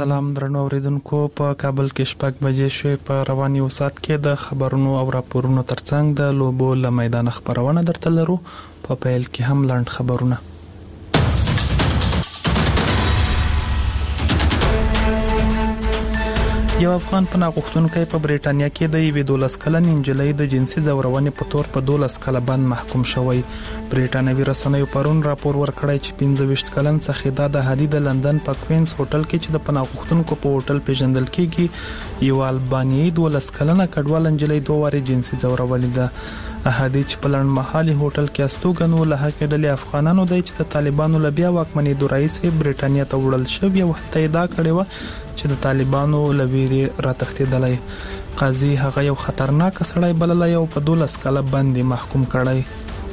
سلام درنو اوریدونکو، په کابل کې شپږ بجې شوې. په رواني وسات کې د خبرونو او راپورونو ترڅنګ د لوبو له میدان خبرونه درته لرو. په پیل کې هم لاند خبرونه. یو افغان پناه غوښتونکی په بریټانیا کې د یوې 12 کلنې نجلۍ د جنسي ځورونې په تور په 12 کاله بند محکوم شوی. بریټانوي رسنیو پرون راپور ورکړی چې 25 کلن څخه د هدي د لندن په کوینز هوټل کې چې د پناه غوښتونکو په هوټل پیژندل کېږي، یو البانیایي 12 کلنه کډوال نجلۍ 2 واري جنسي ځورولې ده. هدي چې په لړن محلي هوټل کې استوګن ول هغه ډلې افغانانو دی چې د طالبانو لبیا واکمنۍ د رئیس بریټانیا ته وړل شوی او ته دا کړی و چې د طالبانو لویری را تختیدلای. قاضي هغه یو خطرناک سړی بللای او په 12 کاله باندې محکوم کړی.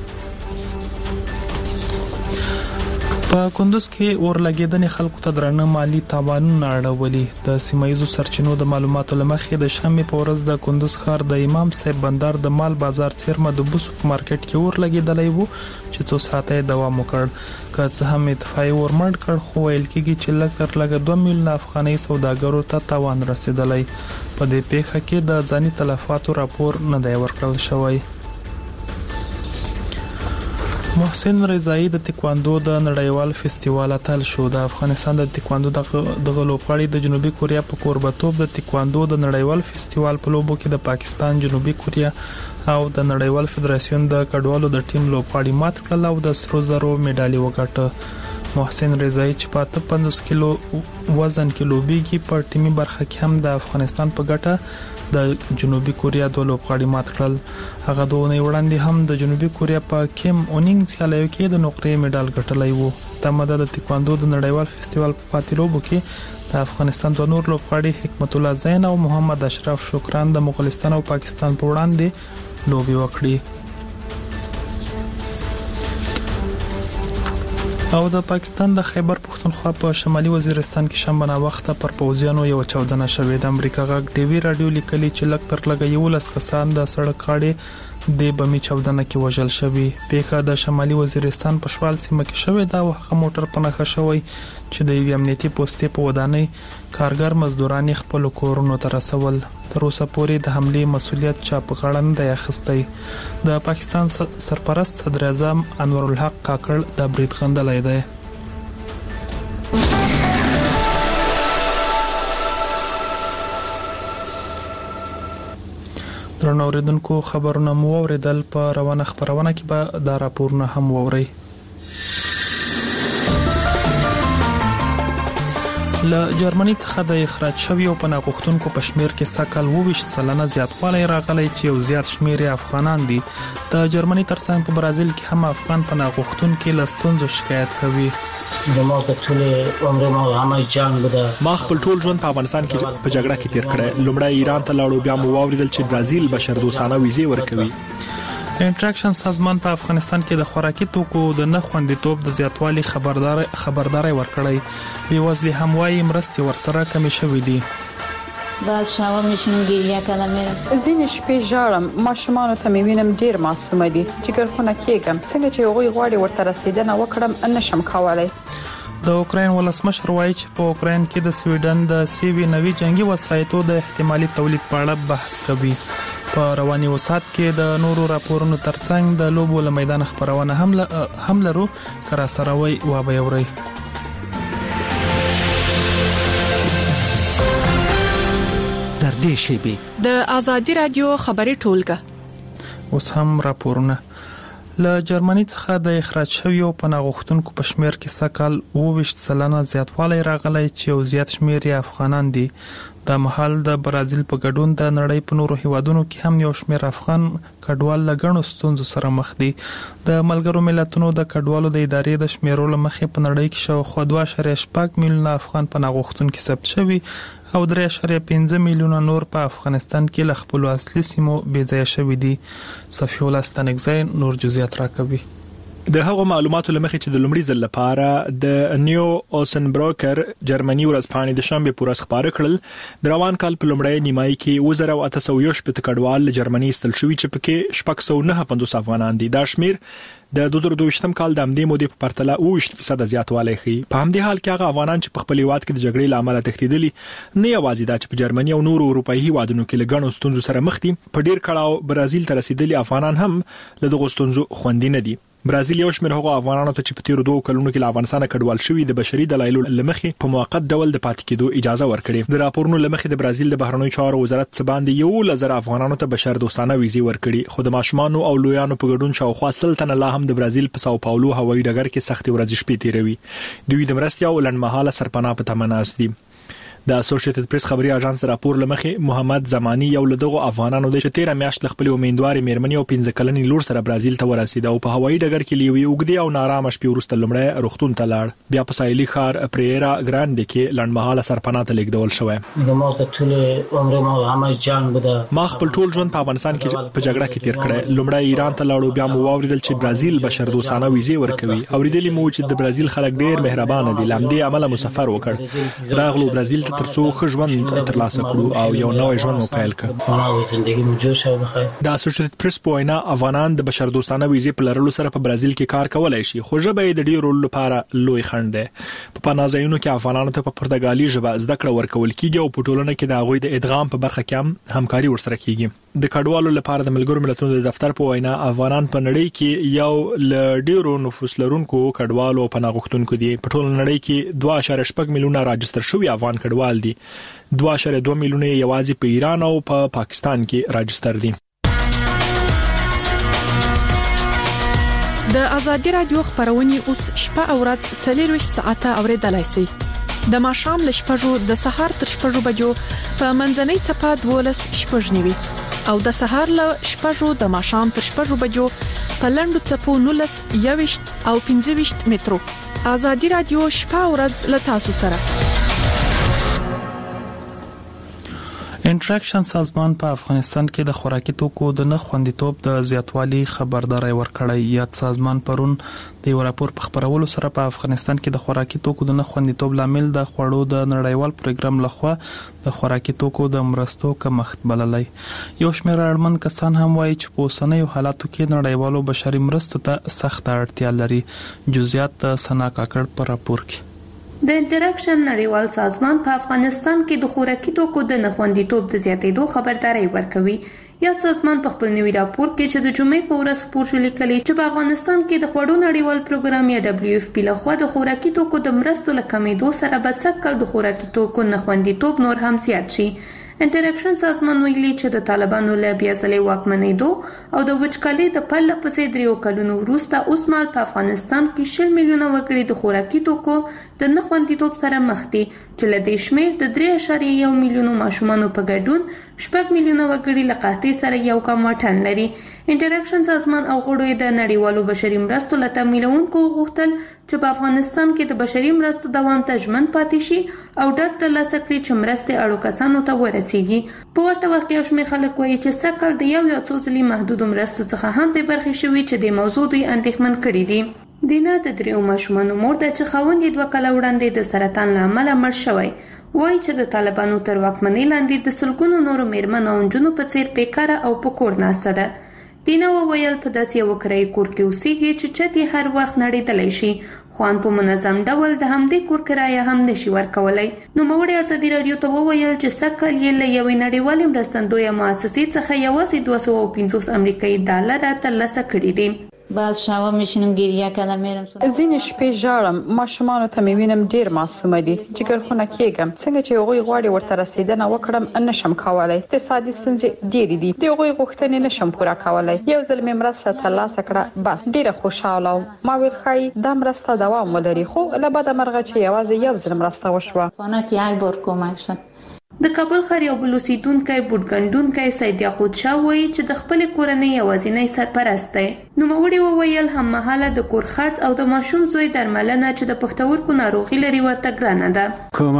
په کندوز کې اور لګیدنې خلکو ته درنه مالی تاوانونه اړولي. د سیمایزو سرچینو د معلوماتو لمخې د شنبه په ورځ د کندوز ښار د امام صاحب بندر د مال بازار څیرمه د بوسو په مارکیټ کې اور لګیدلی وو چې څو ساعته دوام وکړ. که څه هم اتفاقي ورمنډ کړ، خو ویل کېږي چې لږ 2 میلیون افغاني سوداګرو ته تاوان رسیدلی. په دې پیښه کې د ځاني تلفاتو راپور نه دی ورکړل شوی. محسن رضایی د تکواندو د نړیوال فستیوال اتل شو. د افغانستان د تکواندو د لوبغاړي د جنوبي کوریا په کوربتوب د تکواندو د نړیوال فستیوال په لوبو کې د پاکستان، جنوبي کوریا او د نړیوال فدراسیون د کډوالو د ټیم لوبغاړي مات کړل او د سرو زرو میډالي وګټه. محسن رضایی چې په 50 کیلو وزن کې لوبيږي په ټیمي برخه کې هم د افغانستان په ګټه د جنوبي کوریا د لوبغاړي مات کړل. هغه دوه وړاندې هم د جنوبي کوریا په کیم اونینګ سیالیو کې د نقرې میډال ګټلای وو. تمه د تکواندو د نړیوال فستیوال په پاتې لوبو کې د افغانستان د نور لوبغاړي حکمت الله زین او محمد اشرف شکران د مغولستان او پاکستان په وړاندې لوبي وکړي. او د پاکستان د خیبر پختونخوا په شمالي وزیرستان کې شنبه وخت پر پوځیانو یو چاودنه شوې. د امریکا غږ ټي وي رادیو لیکلي چې لږ تر لږه 11 کسان د سړک کاړې د بمي چاودنه کې وژل شوي. پیښه د شمالي وزیرستان په شوال سیمه کې شوې ده او هغه موټر په نښه شوی چې د یو امنیتي پوسټې په ودانۍ کارګر مزدوران خپل کورونو ته رسول. تر اوسه پورې د حمله مسولیت چا په غاړه نه دی اخیستی. د پاکستان سرپرست صدر اعظم انور الحق کاکړ د برید غندلای دی. درنو اوریدونکو، خبرونه مو اوریدل. په روانه خبرونه کې به دا راپورونه هم ووري. له جرمني څخه د اخراج شوی او پناه غوښتونکو په شمیر کې سکهال 22% زیاتوالی راغلی چې یو زیات شمیر افغانان دي. د جرمني ترڅنګ په برازیل کې هم افغان پناه غوښتونکو له ستونزو شکایت کوي. ما په ټول عمر ما هم جنگ بوده. ما خپل ټول ژوند په افغانستان کې په جګړه کې تیر کړی. لومړی ایران ته لاړو، بیا مو واوریدل چې برازیل بشردوستانه ویزې ورکوي. انټراکشن سازمان په افغانستان کې د خوراکي توکو د نه خوندیتوب د زیاتوالي خبرداري ورکړی. بیوزلي همواري مرستې ورسره کمې شوې دي. بعد شاوه میشم گریه کردم میرم. زین شپې ژاړم، ماشومان ته مې وینم ډیر معصوم دي. جګرخونه کېږم څنګه چې هغوی غواړي ورته رسیدنه وکړم نشم کولای. د اوکراین ولسمشر وایي چې په اوکراین کې د سویډن د سیوی نوي جنگي وسایطو د احتمالي تولید په اړه بحث کوي. په رواني وسات کې د نورو راپورونو ترڅنګ د لوبو له میدان خبرونه هم لرو. کرا سروي و به اوري. در دې شیبه د ازادي رادیو خبري ټولګه اوس هم راپورونه. له جرمني څخه د اخراج شوی او پناه غوښتونکو په شمیر کې سکهال 22% زیاتوالی راغلی چې یو زیات شمیر افغانان دي. د محل د برازیل په ګډون د نړۍ په نورو هیوادونو کې هم یو شمیر افغان کډوال لګڼو ستونزو سره مخ دي. د ملګرو ملتونو د کډوالو د ادارې د شمیرو لمخې په نړۍ کې شاوخوا 2.8 میلیونه افغان پناه غوښتونکي ثبت شوي او 3.5 میلیونه نور په افغانستان کې له خپل اصلي سیمو بېځایه شوي دي. صفی الله ستنګزی نور جزئیات راکوي. د هغو معلوماتو لمخې چې د لومړي ځل لپاره د نیو اوسن بروکر جرمني ورځپاڼې د شنبه پورس خبره کړل د روان کال په لومړۍ نیمایي کې 2800 کډوال له جرمني استل شوي چې پکې 695 افغانان دي. دا شمیر د 2022م کال د امدې مودې په پرتله 20% زیاتوالی ښیي. په همدې حال کې هغه افغانان چې په خپل هیواد کې د جګړې له امله تښتېدلي نه یوازې دا چې په جرمني او نورو اروپایي هیوادونو کې له ګڼو ستونزو سره مخ دي، په ډیر کړهو برازیل ته رسیدلي افغانان هم له دغو ستونزو خوندي نه دي. برازیل یو شمېر هغو افغانانو ته چې په تیرو 2 کلونو کې له افغانستان کډوال شوي د بشري دلایلو لمخې په موقت ډول د پاتې کېدو اجازه ورکړې. د راپورونو لمخې د برازیل د بهرنیو چارو وزارت څخه باندې 1,000 افغانانو ته بشر دوستانه ویزې ورکړي، خو د ماشومانو او لویانو په ګډون شاوخوا 100 تنه لا هم د برازیل په ساو پاولو هوایي ډګر کې سختې ورځې شپې تیروي. دوی د مرستې او لنډمهاله سرپناه په تمه ناست دي. د اسوسییټډ پریس خبري اژانس راپور لمخې محمد زمانی یو له دغه افغانانو د 13 میاشت خپل امیندوارې میرمنې او 15 کلنې لور سره برازیل ته ورسید او په هوایي ډګر کې لیوي اوګدي او نارامه شپې وروسته لمړی روغتون ته لاړ. بیا په ساحلي ښار پریرا ګراند کې لنډمهاله سرپناه ته لیږدول شوی. ما ته ټول عمر ما همه جنگ بوده. ما خپل ټول ژوند په افغانستان کې په جګړه کې تیر کړی. لمړی ایران ته لاړو، بیا مو واوریدل چې برازیل بشر دوستانه ویزې ورکوي. اوریدلې مو چې د برازیل خلک ډیر مهربان دي. لامدې عمله مسافر وکړ. راغلو برازیل ته ترڅو ښه ژوند ترلاسه کړو او یو نوې ژوند مو پیل کړ. زندگی مو جوړ شوه بخیر. د اسوسییټډ پریس په وینا افغانان د بشر دوستانه ویزې په لرلو سره په برازیل کې کار کولای شي، خو ژبه یې د ډیرو لپاره لوی خنډ ده. په پناهځایونو کې افغانانو ته په پرتګالي ژبه زده کړه ورکول کیږي او په ټولنه کې د هغوی د ادغام په برخه کې هم همکاري ورسره کیږي. د کډوالو لپاره د ملګرو ملتونو د دفتر په وینا افغانان په نړۍ کې یو ل ډیرو نفوس لرونکو کډوالو او پناه غوښتونکو دي. په ټول نړۍ کې 2.8 میلیونه راجستر شوي افغان کډوال دي. 2.2 میلیونه یوازې په ایران او په پاکستان کې راجستر دي. د ازادي رادیو خبرونه اوس شپه او ورځ 24 ساعته اوریدلای شئ. د ماښام له شپږو د سهار تر شپږو بجو په منځنۍ چپه 12 شپږ نیوي او د سهار له شپږو د ماښام تر شپږو بجو په لنډو چپو 19 21 او 25 مترو. ازادي رادیو شپه او ورځ له تاسو سره. انټراکشن سازمان په افغانستان کې د خوراکي توکو د نه خوندیتوب د زیاتوالي خبرداري ورکړی. یاد سازمان پرون د یو راپور په خبرولو سره په افغانستان کې د خوراکي توکو د نه خوندیتوب لامل د خوړو د نړیوال پروګرام لخوا د خوراکي توکو د مرستو کمښت بللی. یو شمېر اړمن کسان هم وایي چې په اوسنیو حالاتو کې نړیوالو بشري مرستو ته سخت اړتیا لري. جزئیات سنا کاکړ په راپور کې. د انټراکشن نړیوال سازمان په افغانستان کې د خوراکي توکو د نه خوندیتوب د زیاتېدو خبرداري ورکوي. یا سازمان په خپل نوي راپور کې چې د جمعې په ورځ خپور شو لیکلي چې په افغانستان کې د خوړو نړیوال پروګرام یا WFP لخوا د خوراکي توکو د مرستو له کمېدو سره به سږکال د خوراکي توکو نه خوندیتوب نور هم زیات شي. انټراکشن سازمان ویلي چې د طالبانو له بیا ځلې واکمنېدو او د وچکالۍ د پرله پسې 3 کلونو وروسته اوس مهال په افغانستان کې 10 میلیونه وګړي د خوراکي توکو د نه خوندیتوب سره مخ دي، چې له دې شمېر د 3.1 میلیونو ماشومانو په ګډون 6 میلیونه وګړي له قحطۍ سره یو کم واټن لري. انټراکشن سازمان او غړو د نړیوالو بشري مرستو له تمویلونکو غوښتل چې په افغانستان کې د بشري مرستو دوام ته ژمن پاتې شي او ډاډ ترلاسه کړي چې مرستې اړو کسانو ته ورسیږي. په ورته وخت کې یو شمېر خلک وایي چې سږکال د یو څو ځلې محدودو مرستو څخه هم بې برخې شوي چې د موضوع دوی اندېښمن کړي دي. دینا د 3 ماشومانو مور ده چې خاوند یې 2 کاله وړاندې د سرطان له امله مړ شوی. وایي چې د طالبانو تر واکمنۍ لاندې د سلګونو نورو میرمنو او نجونو په څیر بیکاره او په کور ناسته ده. دینا وویل په داسې یو کرایي کور کې اوسېږي چې چت یې هر وخت نړېدلی شي، خو ان په منظم ډول د همدې کور کرایه هم نشي ورکولی. نوموړې ازادي راډیو ته وویل چې سږکال یې له یوې نړیوالې مرستندویه مؤسسې څخه یوازې 250 امریکایي ډالره ترلاسه کړي دي. بعد شبا میشینم گریه کردم میرم ځینې شپې ژاړم، ماشومانو ته مې وینم ډیر معصومه دي، جګرخونه کېږم، څنګه چې هغوی غواړي ورته رسیدنه وکړم نشم کولای، اقتصادي ستونزې ډېرې دي، د هغوی غوښتنې نشم پوره کولای. یو ځل مې مرسته ترلاسه کړه، بس ډیره خوشاله وم. ما ویل ښایي دا مرسته دوام ولري، خو له بده مرغه چې یوازې یو ځل مرسته وشوه. خانه کې یک بار کمک شد. د کابل ښار یو بل اوسیدونکی بوټګنډونکی سید یعقوب شاه وایي چې د خپلې کورنۍ یوازینی سرپرست دی. نوموړي وویل هممهاله د کور خرڅ او د ماشوم زوی درملنه چې د پښتورګو ناروغي لري ورته ګرانه ده.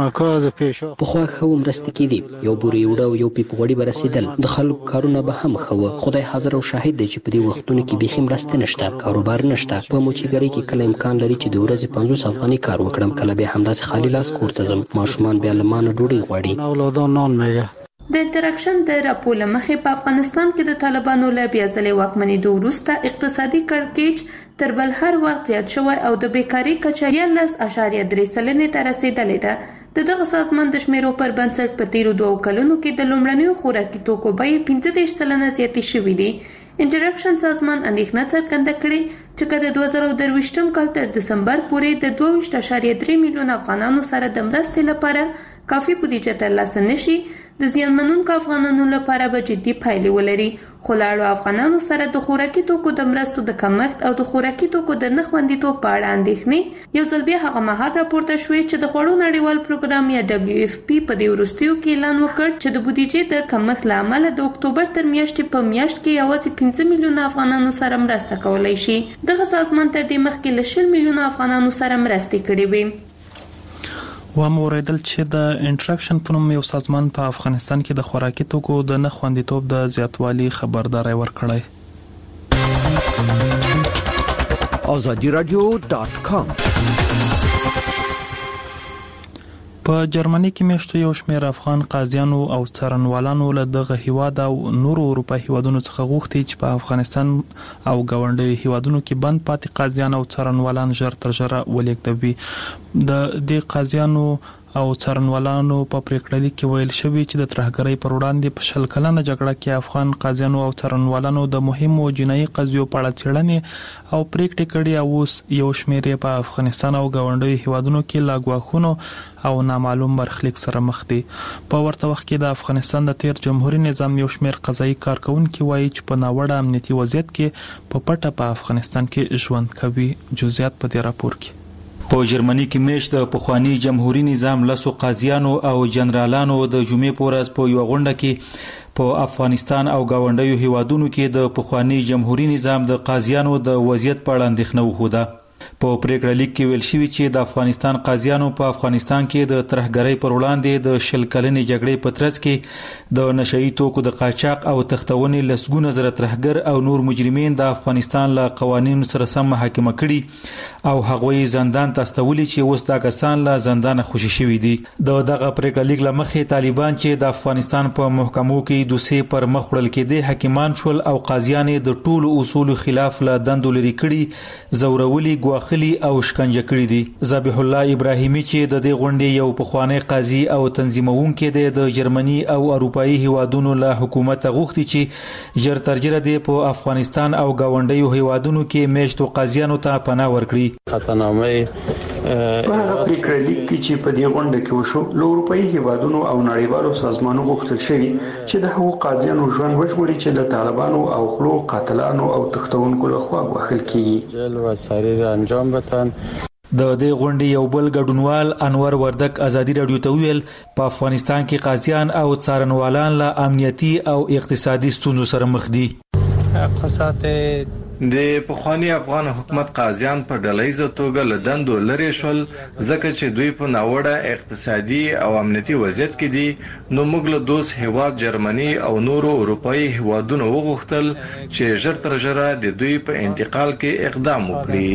پخوا ښه مرستې کېدې، یو بورې اوړه او یو پیپ غوړي به رسېدل، د خلکو کارونه به هم ښه وه. خدای حاضر او شاهد دی چې په دې وختونو کې بیخي مرستې نشته، کاروبار نشته. په موچیګرۍ کې کله امکان لري چې د ورځې 50 افغانۍ کار وکړم، کله بیا همداسې خالي لاس کور ته ځم. ماشومان بیا له ما نه ډوډۍ غواړي. د انټراکشن د راپور مخې په افغانستان کې د طالبانو له بیا ځلې واکمنېدو وروسته اقتصادي کړکېچ تر بل هر وخت زیات شوی او د بیکارۍ کچه 11.3% ته رسیدلې ده. دغه سازمان د شمیرو پر بنسټ په تیرو 2 کلونو کې د لومړنیو خوراکي توکو بیې 15% زیاتې شوې دي. انټراکشن سازمان اندېښنه څرګنده کړې چې د 2023 کال تر دسمبر پورې د 22.3 میلیون افغانانو سره د مرستې لپاره کافي بودیجه ترلاسه نشي، د زیانمنونکو افغانانو لپاره به جدي پایلې ولري. خو لاړو افغانانو سره د خوراکي توکو د مرستو د کمښت او د خوراکي توکو د نه خوندیتوب په اړه اندېښنې یو ځل بیا هغه مهال راپورته شوې چې د خوړو نړیوال پروګرام یا WFP په دې وروستیو کې اعلان وکړ چې د بودیجې د کمښت له امله د اکتوبر تر میاشتې په میاشت کې یوازې 15 میلیونه افغانانو سره مرسته کولای شي. دغه سازمان تر دې مخکې له 10 میلیونه افغانانو سره مرستې کړې وې. وموریدل چې د انټراکشن په نوم یو سازمان په افغانستان کې د خوراکي توکو د نه خوندیتوب د زیاتوالي خبرداري ورکړی. azadiaradio.com په جرمني کې میشتو یو شمېر افغان قاضیانو او څارنوالانو له دغه هیواد او نورو اروپایي هیوادونو څخه غوښتي چې په افغانستان او ګاونډیو هیوادونو کې بند پاتې قاضیان او څارنوالان ژر تر ژره ولېږدوي. د دې قاضیانو او څارنوالانو په پریکړه لیک کې ویل شوی چې د ترهګرۍ پر وړاندې په 100 کلنه جګړه کې افغان قاضیانو او څارنوالانو د مهمو جنایي قضیو په اړه څېړنې او پریکړې کړي او اوس یو شمېر په افغانستان او ګاونډیو هیوادونو کې لا ګواښونو او نامعلوم برخلیک سره مخ دي. په ورته وخت کې د افغانستان د تیر جمهوریت نظام یو شمېر قضایي کارکونکي وایي چې په ناوړه امنیتي وضعیت کې په پټه په افغانستان کې ژوند کوي. جزئیات په دې راپور کې. په جرمني کې میشت د پخوانی جمهوریت نظام لسو قاضیانو او جنرالانو د جمعې په ورځ په یو غونډه کې په افغانستان او گاونډیو هیوادونو کې د پخوانی جمهوریت نظام د قاضیانو د وضعیت په اړه اندېښنه وښوده. په پریکړه لیک کې ویل شوی چې د افغانستان قاضیانو په افغانستان کې د ترهګرۍ پر وړاندې د 100 کلنې جګړې په ترڅ کې د نشئی توکو د قاچاق او تختونې لسګونه زره ترهګر او نور مجرمین د افغانستان له قوانینو سره سم محاکمه کړي او هغوی زندان ته استولي چې اوس دا کسان له زندان خوشي شوي دي. دغه پریکړه لیک له مخې طالبان چې د افغانستان په محکمو کې دوسیې پر مخ وړل کېدې حکیمان شول او قاضیان د ټولو اصولو خلاف له دندو لري کړي، زورولي، واخلي او شکنجه کړی دي. ذبیح الله ابراهیمی چې د دې غونډې یو پخوانی قاضي او تنظیمونکي دی د جرمني او اروپایي هیوادونو له حکومت غوښتي چې ژر تر ژره دی په افغانستان او ګاونډیو هیوادونو کې میشتو قاضیانو ته پناه ورکړي. خطرنامه په هغه پریکړه لیک کې چې په دې غونډه کې وشو له اروپایي هیوادونو او نړیوالو سازمانونو غوښتل شوی چې د هغو قاضیانو ژوند وژغوري چې د طالبانو او خلو قاتلانو او تختونکو لخوا وهل کیږي. جل و سریر انجام بدن. د دې غونډې یو بل ګډونوال انور وردک ازادي رادیو ته ویل په افغانستان کې قاضیان او څارنوالان له امنیتي او اقتصادي ستونزو سره مخ دي. د پخوانی افغان حکومت قاضیان په ډلهیزه توګه له دندو لرې شول ځکه چې دوی په ناوړه اقتصادي او امنیتي وضعیت کې دي. نو موږ له دوست هیواد جرمني او نورو اروپایي هیوادونو وغوښتل چې ژر تر ژره د دوی په انتقال کې اقدام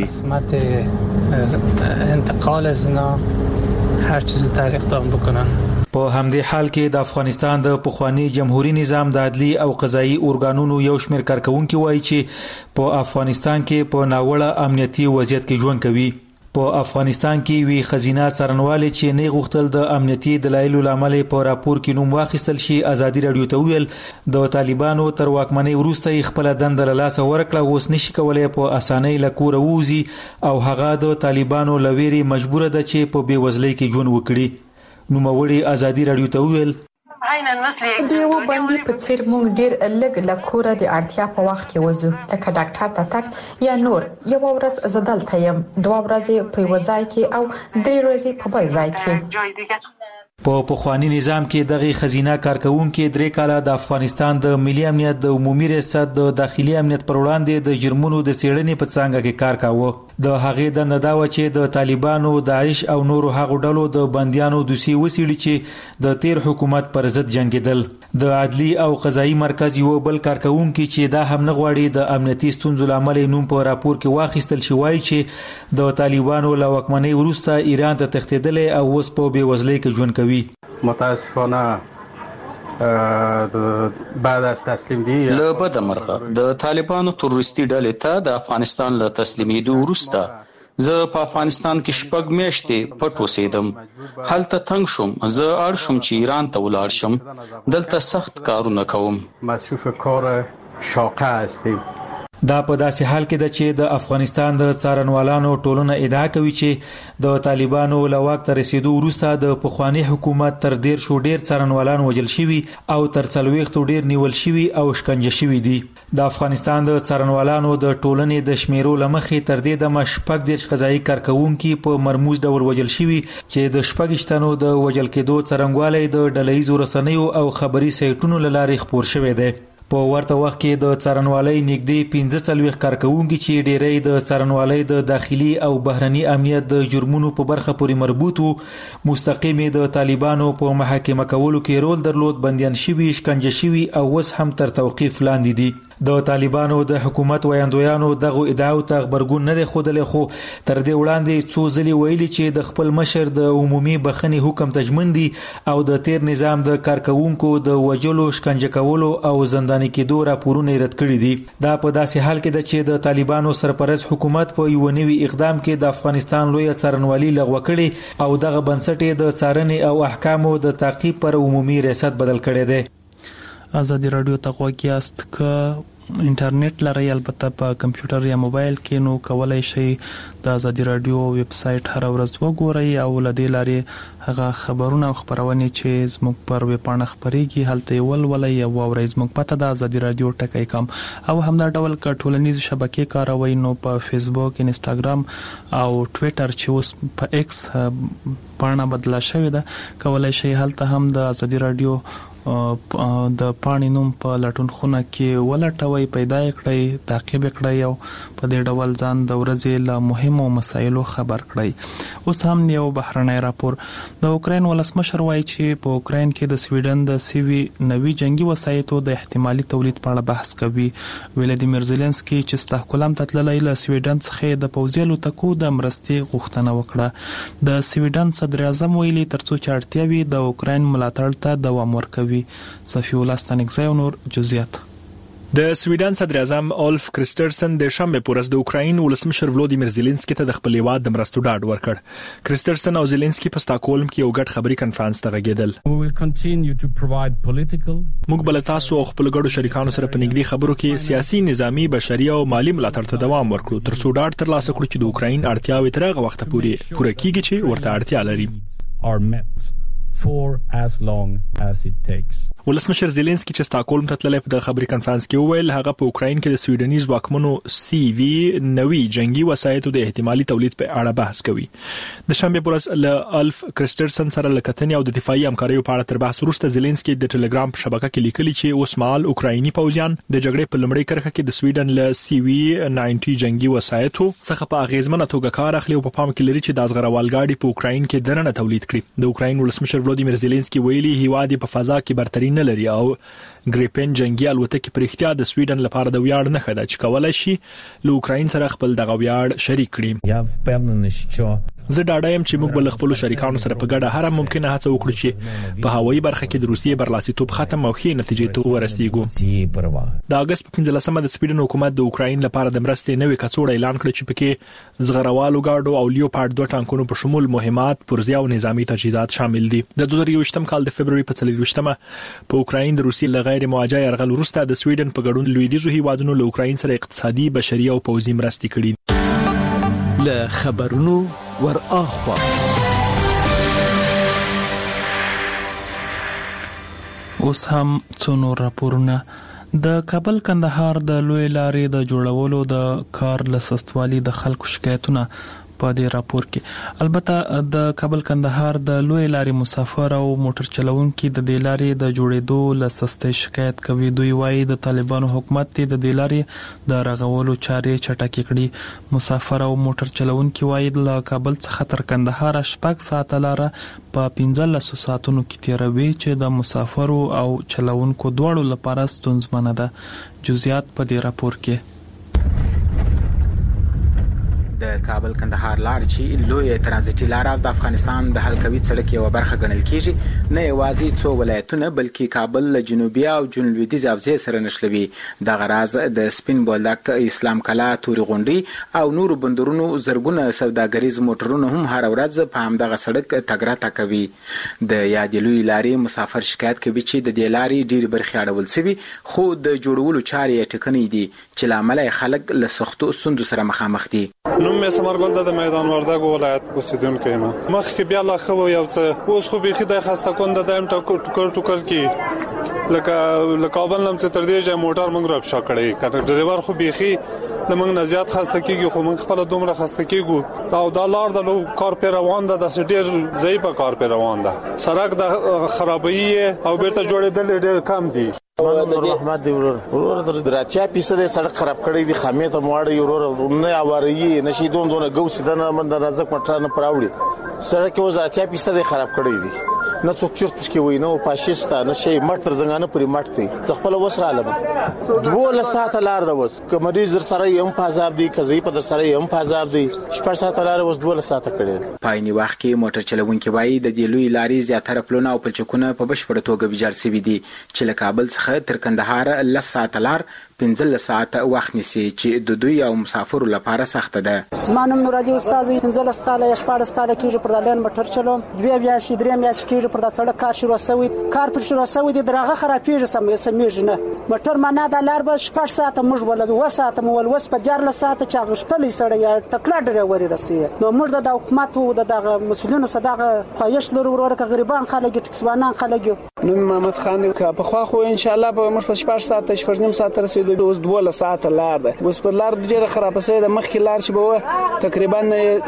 وکړي. انتقال از اینا هر چیز در اقدام بکنن. په همدې حال کې د افغانستان د پخوانی جمهوریت نظام د عدلي او قضایي ارګانونو یو شمېر کارکونکي وایي چې په افغانستان کې په ناوړه امنیتي وضعیت کې ژوند کوي. په افغانستان کې وی خزینه څارنوال چې نه غوښتل د امنیتي دلایلو لامل په راپور کې نوم واخیستل شي ازادي رادیو ته ویل د طالبانو تر واکمنۍ وروسته خپل دند له لاسه ورکړه، اوس نشي کولای په اسانۍ له کوره ووځي او هغه د طالبانو لويري مجبور ده چې په بیوزلۍ کې ژوند وکړي. نو موري ازادي رادیو ته ویل د یو باندې په څیر موږ ډیر لږ لکوره د اړتیا په وخت کې وځو لکه ډاکټر ته تک یا نور. یو ورځ زدل تیم 2 ورځې په یو ځای کې او 3 ورځې په بل ځای کې. په پخوانی نظام کې دغه خزینه کارکونکو 3 کاله د افغانستان د ملي امنیت د عمومي ریاست د داخلي امنیت پر وړاندې د جرمونو د څېړنې په څنګه کې کار کاوه. د هغې د نداوه چې د طالبانو، داعش او نورو هغو ډلو د بنديانو دوسي وسیړي چې د تیر حکومت پر ضد جنگیدل. د عدلي او قضایي مرکز یو بل کارکونکو چې دا هم نه غواړي د امنیتي ستونزو لامل نوم په راپور کې واخیستل شي وایي چې د طالبانو له واکمنۍ وروسته ایران ته تښتیدل او اوس په بیوزلۍ کې ژوند کوي. متاسفانه بعد از تسلیم دی له بده مرغه د طالبانو تروریستي ډلې ته د افغانستان له تسلیمېدو وروسته زه په افغانستان کې 6 میاشتې پټ اوسېدم. هلته تنګ شوم. زه اړ شوم چې ایران ته ولاړ شم. دلته سخت کارونه کوم. مصروف کار شاقه هستیم. دا په داسې حال کې ده چې د افغانستان د څارنوالانو ټولنه ادعا کوي چې د طالبانو له واک ته رسیدو وروسته د پخوانی حکومت تر 150 ډیر څارنوالان وژل شوي او تر 40 ډیر نیول شوي او شکنجه شوي دي. د افغانستان د څارنوالانو د ټولنې د شمیرو لمخې تر دې د 14 قضایي کارکونکو په مرموز ډول وژل شوي چې د 14 تنو د وژل کېدو څرنګوالی د ډلهییزو رسنیو او خبري سایټونو له لارې خپور شوی دی. په ورته وخت کې د څارنوالۍ نږدې 45 کارکونکي چې ډېری د څارنوالۍ د داخلي او بهرني امنیت د جرمونو په برخه پورې مربوط وو مستقیم د طالبانو په محاکمه کولو کې رول درلود بنديان شوي شکنجه شوي او اوس هم تر توقیف لاندې دي. د طالبانو د حکومت ویاندویانو دغه ادعاو ته خبرګون نه دی ښودلی خو تر دې وړاندې څو ځلې ویلي چې د خپل مشر د عمومي بخښنې حکم ته ژمن دي او د تیر نظام د کارکونکو د وژلو شکنجه کولو او زنداني کېدو راپورونه رد کړي دي. دا په داسې حال کې ده چې د طالبانو سرپرست حکومت په یو نوي اقدام کې د افغانستان لوی څارنوالي لغوه کړي او دغه بنسټ د څارنې او احکامو د تعقیب پر عمومي ریاست بدل کړي دی. ازادي رادیو ته غوږ یاست که انټرنیټ لري البته په کمپیوټر یا موبایل کې نو کولای شئ د ازادي رادیو ویب سټ هر ورځ وګورئ او لدې لارې هغه خبرونه او خبرونه چې زموږ پر ویب پاڼه خبريږي هلته ولولئ او اورئ. زموږ پته د ازادي رادیو ټکی کم او همدا ډول ک ټولنیز شبکې کاروي نو په فیسبوک انستګرام او ټوئیټر چې اوس په ایکس پاڼه بدلا شوې ده کولای شئ هلته هم د ازادي رادیو د پاڼې نوم په لټون خونه کې ولټوي پیدا کړئ تعقیب کړئ او په دې ډول ځان د ورځې له مهمو مسایلو خبر کړئ. اوس هم یو بهرنی راپور د اوکراین ولسمشر وایي چې په اوکراین کې د سویډن د سیوي نوي جنگي وسایطو د احتمالي تولید په اړه بحث کوي. ولادیمیر زيلنسکي چې ستاکولم ته تللی له سویډن څخه د پوځي الوتکو د مرستې غوښتنه وکړه. د سویډن صدر اعظم ویلي ترڅو چې اړتیا وي د اوکراین ملاتړ ته دوام ورکوي. صفی الله ستانکزی نور جزئیات. د سویډن صدر اعظم اولف کریسترسن د شنبه پر ورځ د اوکراین ولسمشر ولادیمیر زيلنسکي ته د خپل هیواد د مرستو ډاډ ورکړ. کریسترسن او زيلنسکي په ستاکولم کې یو ګډ خبري کنفرانس ته غږیدل. موږ بل تاسو او خپل ګډو شریکانو سره په نږدې خبرو کې سیاسي نظامی بشري او مالی ملاتړ ته دوام ورکړو ترڅو ډاډ ترلاسه کړو چې د اوکراین اړتیاوې تر هغه وخت پورې پوره کیږي چې ورته اړتیا لري. For as long as it takes. ولسمشر زيلنسکي چې ستاکولم ته تللی په خبري کنفرانس کې وویل هغه په اوکراین کې د سویډني ځواکمنو سی وی نوي جنگي وسایطو د احتمالي تولید په اړه بحث کوي. د شنبه پر ورځ له الف کریسترسن سره لکتنې او د دفاعي همکاریو په اړه تر بحث وروسته زيلنسکي د ټلګرام په شبکه کې لیکلي چې اوس مهال اوکرایني پوځیان د جګړې په لومړۍ کرښه کې د سویډن له سی وی 90 جنگي وسایطو څخه په اغیزمنه توګه کار اخلي او په پام کې لري چې د ازغروالګاډي په اوکراین کې دننه تولید کړي. د اوکراین ولسمشر ولادیمیر زيلنسکي ویلي هیواد په فضا کې برتري نه لري او ګریپن جنگي الوتکې پر اختیار د سویډن لپاره د ویاړ نه خده چې کولای شي له اوکراین سره خپل دغه ویاړ شریک کړي. زه ډاډه یم چې موږ بل خپل شریکانو سره په ګډه هر ممکنه هڅه وکړو چې په هوایي برخه کې د روسیې برلاسیتوب ختم او ښې نتیجې ته ورسیږو. د اگست په 15مه د سویډن حکومت د اوکراین لپاره د مرستې نوې کڅوړه اعلان کړ چې پکې زغروالو ګاډو او لیوپارډ 2 ټانکونو په شمول مهمات پرزیا او نظامی تجهیزات شامل دي. د 2021م کال د فبرवरी په 23مه په اوکراین د روسیې له غیر مواجه یرغل وروسته د سویډن په ګډون لویدیځو هیوادونو له اوکراین سره اقتصادي بشري او پوځي مرستې کړې. له خبرونو ور اخوا اوس هم څونو راپورونه. د کابل کندهار د لوی لارې د جوړولو د کار لسستوالي د خلکو شکایتونه په دې راپور کې. البته د کابل کندهار د لوی لارې مسافر او موټر چلوونکو د دې لارې د جوړېدو لسستې شکایت کوي. دوی وایي د طالبانو حکومت د دې لارې د رغولو چارې چټکې کړي. مسافر او موټر چلوونکو وایي د کابل څخه تر کندهار 6 ساعته لار په 15 ساعتونو کې تیروي چې د مسافر او چلوونکو دواړو لپاره ستونزمنه ده. جزئیات په دې راپور کې. د کابل کندهار لار چې لوی ترانزیتي لار د افغانستان د حلقوي سړک یو برخه ګڼل کیږي نه یوازې څو ولایتونه بلکې کابل له جنوبي او جنوب لویدیځ حوزې سره نښلوي. د غراز د سپین بولدک، اسلام کلا، توري غونډۍ او نورو بندرونو زرګونه سوداګریز موټرونه هم هر ورځ په همدغه سړک تګ راتګ کوي. د یادې لوی لارې مسافر شکایت کوي چې د دې لارې ډېرې برخې اړول شوي خو د جوړولو چارې یې ټکنۍ دي چې له امله خلک له سختو ستونزو سره مخامخ دي. نوم مې ثمر ګل د میدان وردګ ولایت اوسیدونکی یم. مخکې بیا لا خو یو څه اوس خو بيخي د خسته کونده دایم ټوکر کی لکه کابل نم څخه تر دې چې موټر موږ را پښه کړی کنه ډرایور خو بيخي لمنګ نه زیات خسته کیږي خو موږ خپل دومره خسته کیږو او دا لار د کار په روان ده د سټیر ضعیفه کار په روان ده. سړک د خرابي او بیرته جوړېدل ډېر کم دي. نور محمد دی ورور دراتیا پیسه د سړک خراب کړی دی خامې ته مواړی ورور نه اواري نشي دونه ګوس دنه من د رزق مټر نه پراوړي سړک یو دراتیا پیسه د خراب کړی دی نه څوک چرت پښکې وای نه پاشيستا نه شي مټر زنګانه پرې مټ دی خپل وسره علم 12 ساعت لار د وس کمریز در سره یم فازاب دی کزي په در سره یم فازاب دی 6 ساعت لار وس 12 ساعت کړی. پایني وخت کې موټر چلوونکي وایي د دې لوی لارې زیاتره پلونه او پلچکونه په بشپړه توګه ویجاړ شوي دي چې له کابل څخه تر کندهار 10 ساعت لار 15 ساعت وخت نیسي چې د دوی او مسافرو لپاره سخت ده. زمانم نورادي استاد 15 کاله یا 14 کاله کېږي پر دالن موټر چلوم 2 بیا شي 3 بیا کېږي پر دا سړک کار شروع شوی کار پر شروع شوی د درغه خرابېږي سمېږي نه موټر معنا د لار به 6 ساعت موږ ول 2 ساعت مول وس په 14 ساعت چا غشتلې سړی یا تکلا ډرایور رسي نو موږ د حکومت او د مسؤلینو صداغه خواهش لرو ورکه غریبان خلک ټکسوانان خلک نو محمد خان په خو خو ان شاء الله به موږ په 6 ساعت 6 ساعت رسیدو اوس 12 ساعت لار ده اوس پر لار ډیره خرابه سي د مخکې لار چې به تقریبا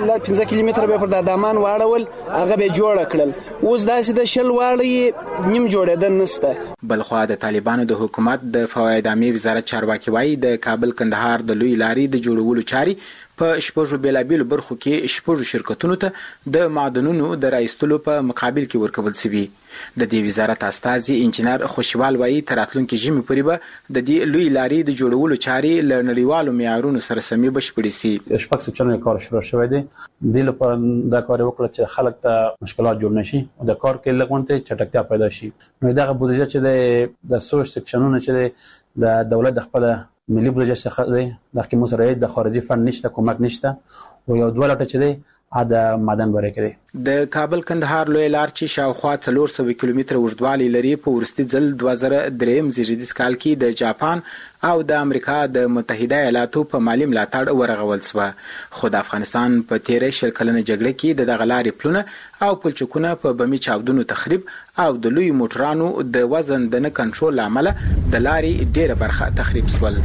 15 کیلومتر به پر د دامان واړول هغه به جوړ کړل اوس داسې د شل واړی نیم جوړېدل نسته. بلخوا د طالبانو د حکومت د فواید عامه وزارت چارواکي وایي د کابل کندهار د لوی لارې د جوړولو چاري په شپږو بیلابیلو برخو کې شپږو شرکتونو ته د معدنونو د راایستلو په مقابل کې ورکول شوی. د دې وزارت استاذ انجنیر خوشوال وایي تر راتلونکي ژمي پورې به د دې لوی لارې د جوړولو چاري له نړیوالو معیارونو سره سمې بشپړې شي. شپږ سپچلنې کار شروع شوی دی د لپاره دا کار وکړه چې خلک ته مشکلات جوړ نشي او د کار کې لګونته چټکتیا پیدا شي. نو دغه بودیجه چې د سوچ سکشنونه چې د دولت د خپل ملي بودیجه څخه دی د حکومت سره د خارجي فند نشته کومک نشته او یو دوه لټه چې دی د معدن بره کړي. د کابل کندهار لوی لار چې شاوخوا 400 کیلومتر اوږدوالی لري په ورستي ځل 2003 زیږدیز کال کې د جاپان او د امریکا د متحده ایالاتو په مالی ملاتړ ورغول شو خو د افغانستان په 13 شل کلنه جګړه کې د دغه لارې پلونه او پلچکونه په بمي چاودنو تخریب او د لوی موټرانو د وزن د نه کنټرول عمله د لارې ډیره برخه تخریب شول.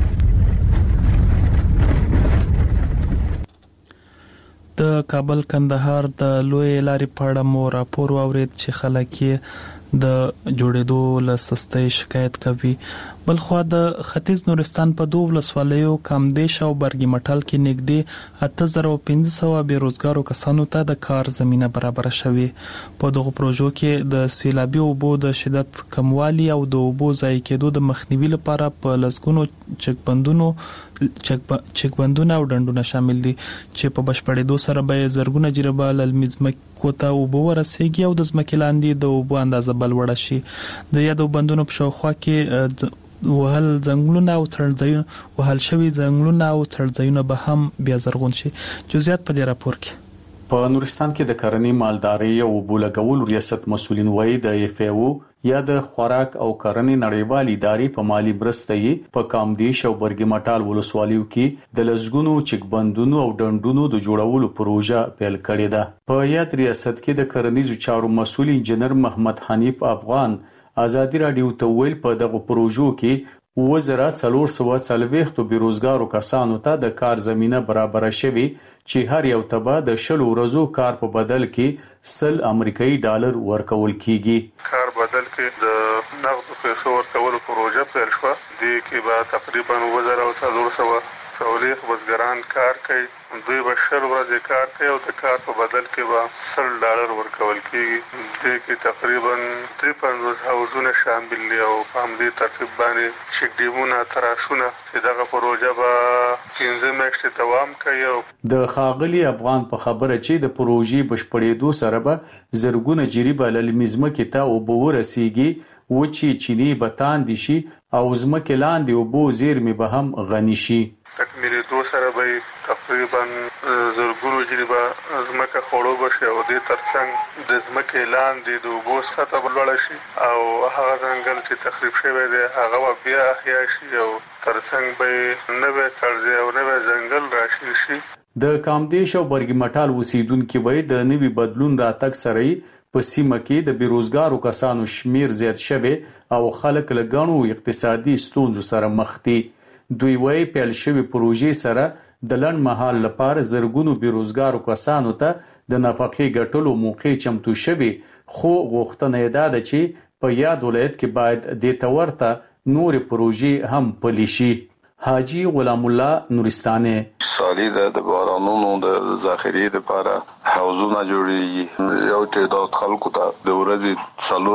د کابل کندهار د لوی لارې په اړه مو راپور واورید چې خلک د جوړېدو له سستۍ شکایت کوي. بلخوا د ختیځ نورستان په 2 ولسوالیو کامدیش او برګی مټال کې نږدې 8500 بیروزګارو کسانو ته د کار زمينه برابر شوه. په دغه پروژو کې د سیلابي اوبو د شدت کموالي او د اوبو ضایع کېدو د مخنیوي لپاره په لسګونو چکبندونه او ډنډونه شامل دي چې په بشپړېدو سره به زرګونه جریبه للمزمک کوته اوبو ورسېږي او د ځمکې لاندې د اوبو اندازه بل وړه شي. د یادو بندونو په شاوخوا کې وهل ځنګلونه او تړځایونه وهل شوی ځنګلونه او تړځایونه به هم بیا زرغون شي. جزئیات په دې راپور کې. په نورستان کې د کرنې مالداري او اوبو لګولو ریاست مسولین وایي د FAO یا د خوراک او کرنې نړیوالې ادارې په مالی مرسته یې په کامدیش او برګی مټال ولسوالیو کې د لزګونو چکبندونو او ډنډونو د جوړولو پروژه پیل کړې ده. په یاد ریاست کې د کرنیزو چارو مسول انجنیر محمد حنیف افغان ازادي رادیو ته ویل په دغه پروژو کې 2440 بیروزګارو کسانو ته د کار زمينه برابر شوي چې هر یو تبه د 10 ورځو کار په بدل کې 100 امریکایي ډالر ورکول کیږي. کار بدل کې د نقد پیسو ورکولو پروژه پیل شوه د کې به تقریبا 2400 سولیخ بزګران کار کوي، دوی به 100 ورځې کار کوي او د کار په بدل کې به $100 ورکول کیږي. دې کې تقریبا 53 هاوزونه شامل دي او په همدې ترتیب باندې چک ډیمونه تراسونه چې دغه پروژه به 15 میاشتې دوام کوي. د ښاغلي افغان په خبره چې د پروژې بشپړېدو سره به زرګونه جریبه للمزمکې ته اوبه ورسیږي و چې چینی به تاندې شي او ځمکې لاندې اوبو زیرمې به هم غني شي. تکمیلېدو سره به تقریبا زرګونو جریبه ځمکه خوړو بشي او دې ترڅنګ د ځمکې لاندې د اوبو سطح به لوړه شي او هغه ځنګل چې تخریب شوی دی هغه به بیا احیا شي او ترڅنګ به نوی څړځای او نوی ځنګل راشین شي. د کامدیش او برګي مټال اوسیدونکو وایي د نوي بدلون راتګ سره په سیمه کې د بیروزګارو کسانو شمیر زیات شوی او خلک له ګڼو اقتصادي ستونزو سره مخ دي. دوی وایي پیل شوی پروژې سره د لنډ مهال لپاره زرګونو بیروزګارو کسانو ته د نفقې ګټلو موقع چمتو شوی، خو غوښتنه یې ده چې په یاد ولایت کې باید د تورته نورې پروژې هم پلي شي. حاجی غلام الله نورستاني سالی د بارانونو د ذخیرې لپاره حوضونه جوړیږي. یو تعداد خلکو ته د ورځې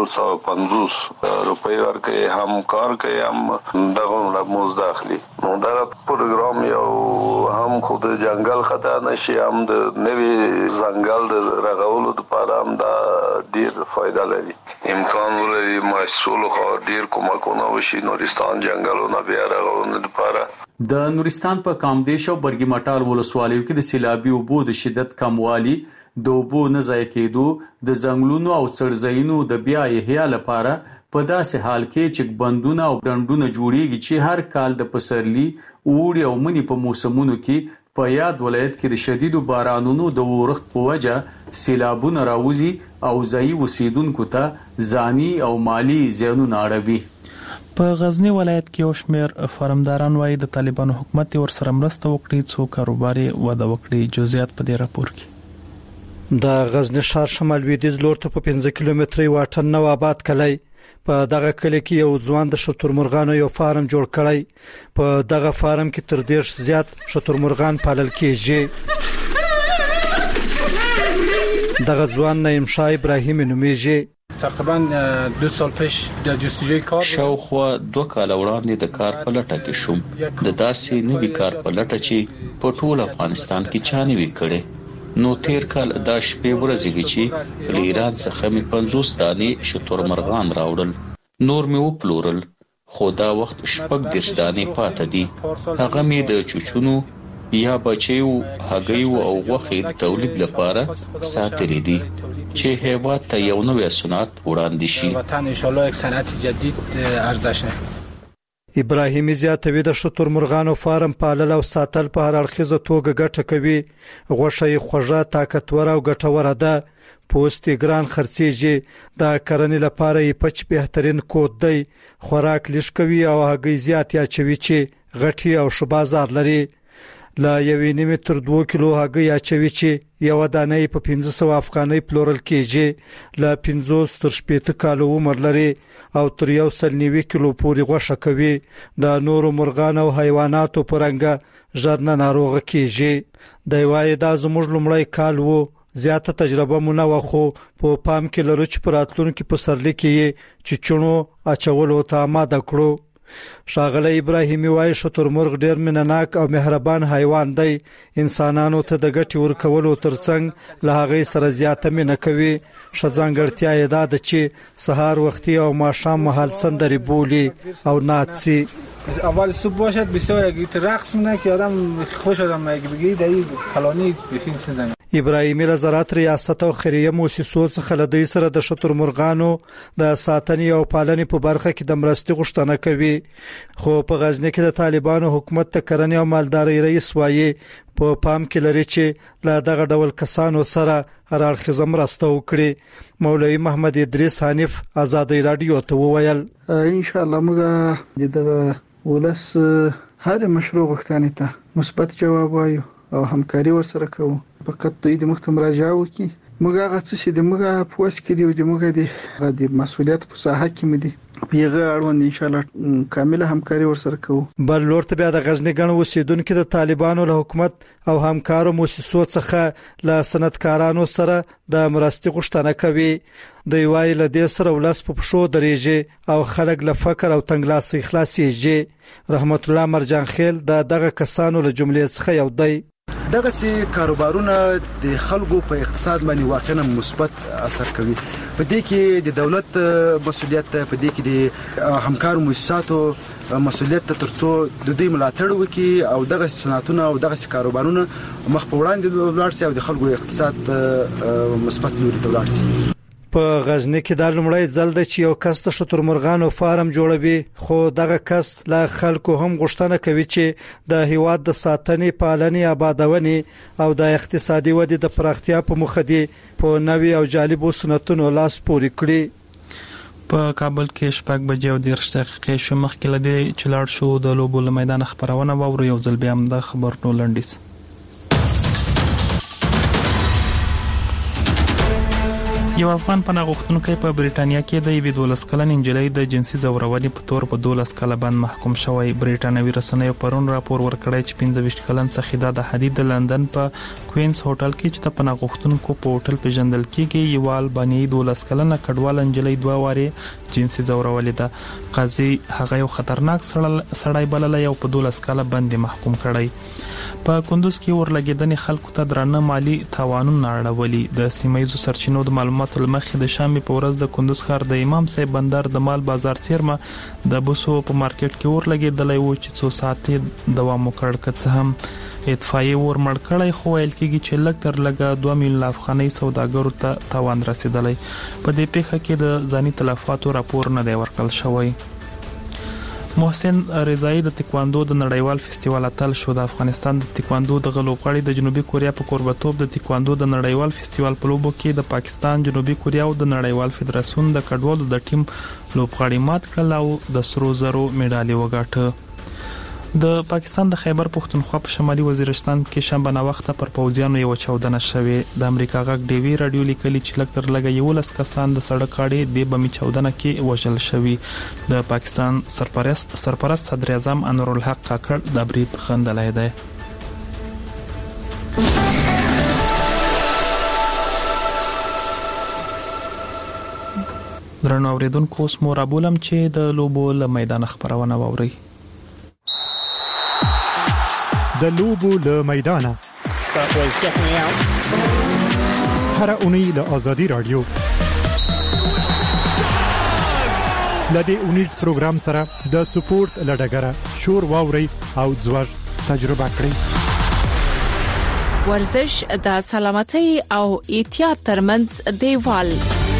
450 روپۍ ورکوي، هم کار کوي هم دغه مزد اخلي. نو دا پروګرام یو هم خو د جنگل خطر نشي، هم د نوي ځنګل د رغولو لپاره هم دا ډیر فائدہ لري. امکان ولري محصول خو ډیر کومکونه وشي نورستان جنگلونه بیا رغولو لپاره. د نورستان په کامدیش او برګي مټال ولسوالیو کې د سیلابي اوبو د شدت کموالي، د اوبو نه ضایع کېدو، د ځنګلونو او څړځایونو د بیا احیا لپاره په داسې حال کې چې بندونه او ډنډونه جوړیږي چې هر کال د پسرلي، اوړي او مني په موسمونو کې په یاد ولایت کې د شدیدو بارانونو د اورښت په وجه سیلابونه راوځي او ځایي اوسیدونکو ته ځاني او مالی زیانونه اړوي. په غزنی ولایت کې یو شمېر فارمداران وایي د طالبانو حکومت ورسره مرسته وکړي څو کاروبار وده وکړي. جزئیات په دې راپور کې. د غزنی ښار شمال لویدیځ لور ته په 15 کیلومتري واټن نو آباد کلی په دغه کلی کې یو ځوان د شترمرغانو یو فارم جوړ کړی. په دغه فارم کې تر 10 زیات شترمرغان پالل کیږي. دغه ځوان نعیم شاه ابراهیم نومیږي. تقریبا 2 سال پیش د جستجوی کار شاوخوا 2 کال وړاندې د کار په لټه کې شوم. د داسې نوي کار په لټه چې په ټول افغانستان کې چا نه وی کړي. نو تیر کال دا شپې ورځې وی چې له ایران څخه مې 50 دانې شترمرغان راوړل. نور مې وپلورل، خو دا وخت 40 دانې پاتې دي. هغه مې د چوچونو یا بچیو، هګیو او غوښې د تولید لپاره ساتلې دي چې هیواد ته یو نوې صنعت وړاندې شي. وطن ان شاء الله یک صنعت جدید ارزش نه. ابراهیمي زیاتوي د شترمرغانو فارم پالل او ساتل په هر اړخیزه توګه ګټه کوي. غوښه یې خوږه، طاقتور او ګټوره ده. پوست یې ګران خرڅیږي. د کرنې لپاره یې پچ بهترین کود دی. خوراک لږ کوي او هګۍ زیات اچوي چې غټي او ښه بازار لري. لا 1.5 تر 2 کیلو هګۍ اچوي چې یو دانه په 1500 افغانۍ پلورل کیږي. لا 50 تر 60 کالو عمر لري او تر 190 کیلو پورې غوښه کوي. د نورو مرغانو او حیواناتو پرنګ ژر نه ناروغه کیږي. د وای د زموږ لومړی کال وو، زیاته تجربه مونږ نه وخو په پام کې لرو چې پراتلونکو په سرلی کې چې چونو اچولو ته آماده کړو. ښاغلی ابراهیمي وایي شترمرغ ډیر مینناک او مهربان حیوان دی. انسانانو ته د ګټې ورکولو ترڅنګ له هغې سره زیاته مینه کوي. ښه ځانګړتیا یې دا ده چې سهار وختي او ماښام مهال سندرې بولي او ناڅي. اول صبح باشد بسیار یک رقص میکنه که آدم خوش آدم بگی در این کلانی بخین سندن. ابراهیمي له زراعت ریاست او خیریه موسسو څخه لدی سره د شترمرغانو د ساتنې او پالنې په برخه کې د مرستې غوښتنه کوي. خو په غزنی کې د طالبانو حکومت ته کرنې او مالدارۍ رئیس وایي په پام کې لري چې له دغه ډول کسانو سره هر اړخیزه مرسته وکړي. مولوي محمد ادریس حنیف آزادۍ رادیو ته وویل ان شاء الله موږ د ولس هر مشروع غوښتنې ته مثبت جواب وایو او همکاري ورسره کوو. فقط دوی د مخته مراجعه وکړي موږ هغه څه چې موږ په وس کې دی موږ د مسولیت په ساحه کې مدي پیغه اړوند ان شاء الله کامله همکاري ورسره کوو. بل لورته بیا د غزنی ګڼ اوسیدونکو د طالبانو له حکومت او همکارو مؤسسو څخه له صنعتکارانو سره د مرستې غوښتنه کوي. د وایي له دې سره ولس په پښو درېږي او خلک له فقر او تنګلاسي خلاصيږي. رحمت الله مرجان خیل دغه کسانو له جملې څخه یو دی. دغه سي کاروبارونه د خلکو په اقتصاد باندې واقعا مثبت اثر کوي. په دې کې د دولت مسؤلیت، په دې کې د همکارو مؤسساتو مسؤلیت ترڅو د دې ملاتړ وکړي او دغه صنعتونه او دغه کاروبارونه مخ په وړاندې ولاړ شي او د خلکو اقتصاد مثبت لوري ته ولاړ شي. په غزنی کې د لومړی ځل د چې یو کس د شترمرغانو فارم جوړوي، خو دغه کس لا خلکو هم غوښتنه کوي چې د هیواد د ساتنې، پالنې، آبادونې او د اقتصادي ودې د پراختیا په مخ دي په نوي او جالبو سنتونو لاس پورې کړي. په کابل کې شپږ بجې او 10 دقیقې شو مخکې لدی چې لاړ شو د لوبو له میدان خبرونه ووري یو ځل بیا هم د خبرونو لنډیس. یو افغان پناه غوښتونکی په بریټانیا کې د یوې 12 کلن انجلۍ د جنسي زورورۍ په تور په 12 کاله باندې محکوم شوی. بریټانوي رسنیو پرون راپور ورکړی چې 25 کلن څخه د حدید د لندن په کوینز هوټل کې چې د پناه غوښتونکو په هوټل پیژندل کېږي یو البانیایي 12 کلنه کډوال انجلۍ 2 واره جنسي زورولې ده. قاضي هغه یو خطرناک سړی بللی او په 12 کاله باندې محکوم کړی. په کندوز کې ورلګیدنې خلکو ته درانه مالی تاوانونه اړولي. د سیمایي سرچینو د معلوماتو لمخې د شامي په ورځ د کندوز ښار د امام صاحب بندر د مال بازار څیرمه د بوسو په مارکیټ کې ورلګیدلې و چې 2 ساعتې دوام وکړ. که څه هم اطفائیه ورمړ کړی خو ویل کېږي چې لږ تر لږه 2 میلیون افغاني سوداګرو ته تاوان رسیدلی. په دې پیښه کې د ځاني تلفاتو راپور نه دی ورکړل شوی. محسن رضایی د تکواندو د نړیوال فستیوال اتل شو. د افغانستان د تکواندو د لوبغاړي د جنوبي کوریا په قربتوب د تکواندو د نړیوال فستیوال په لوبو کې د پاکستان، جنوبي کوریا او د نړیوال فدراسیون د کډوالو د ټیم لوبغاړي مات کړل او د سرو زرو میډالي وګاټه. د پاکستان د خیبر پختونخوا په شمالي وزیرستان کې شنبه نا وخته پر پوځیانو یو چاودنه شوې. د امریکا غږ ډیوی رادیو لیکلي چې لږ تر لږه 11 کسان د سړک غاړې د بمي چاودنه کې وژل شوي. د پاکستان سرپرست صدر اعظم انور الحق کاکړ د برید غندلای دی. درنو اوریدونکو اوس مو رابولم چې د لوبو له میدان خبرونه واوري. د لوبو له میدانه هر اونۍ له آزادي رادیو لدې اونیز پروګرام سره د سپورت لډګره شور واوري او ځوړ تجربه کړئ. ورزش د سلامتۍ او احتیاط ترمنځ دیوال.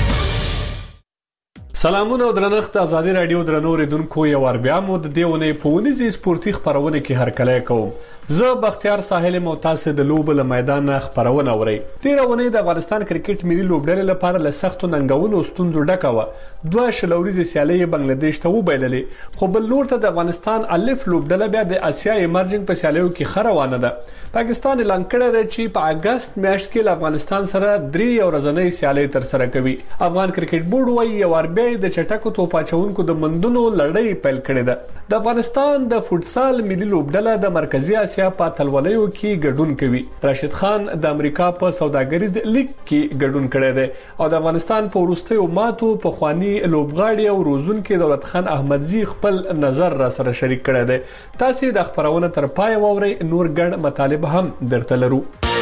سلامونه او درنښت آزادي رادیو درنو اوریدونکو یو ور بیا مو د دیونی پونیزي سپورتي خبرونه کې هرکلی کوم. زه بختیار ساحل معتز د لوب له میدان خبرونه اوري. تیرونه د افغانستان کرکټ ملي لوبډلې لپاره له سختو ننګونو ستونزو ډکه و. 2 شلوريزي سیالۍ بنگلاديش ته وبایللې خو بل لور ته د افغانستان الف لوبډله بیا د اسیا ایمرجنګ په سیالیو کې خروانه ده. پاکستان اعلان کړی دی چې په اگست میاشت کې له افغانستان سره 3 ورځنۍ سیالۍ تر سره کوي. افغان کرکټ بورډ وايي یو ور بیا د چټکو توپاچونکو د مندونو لړۍ پیل کړې ده. د افغانستان د فوتسال ملي لوبډله د مرکزی اسیا په اتلولیو کې ګډون کوي. راشد خان د امریکا په سوداګریز لیګ کې ګډون کړی دی او د افغانستان په وروستیو ماتو په خواني لوبغاړي او روزونکو دولت خان احمدزي خپل نظر را سره شریک کړی دی. تاسو د خبرونه تر پای ووري، نور ګڼ مطالب هم درته لرو.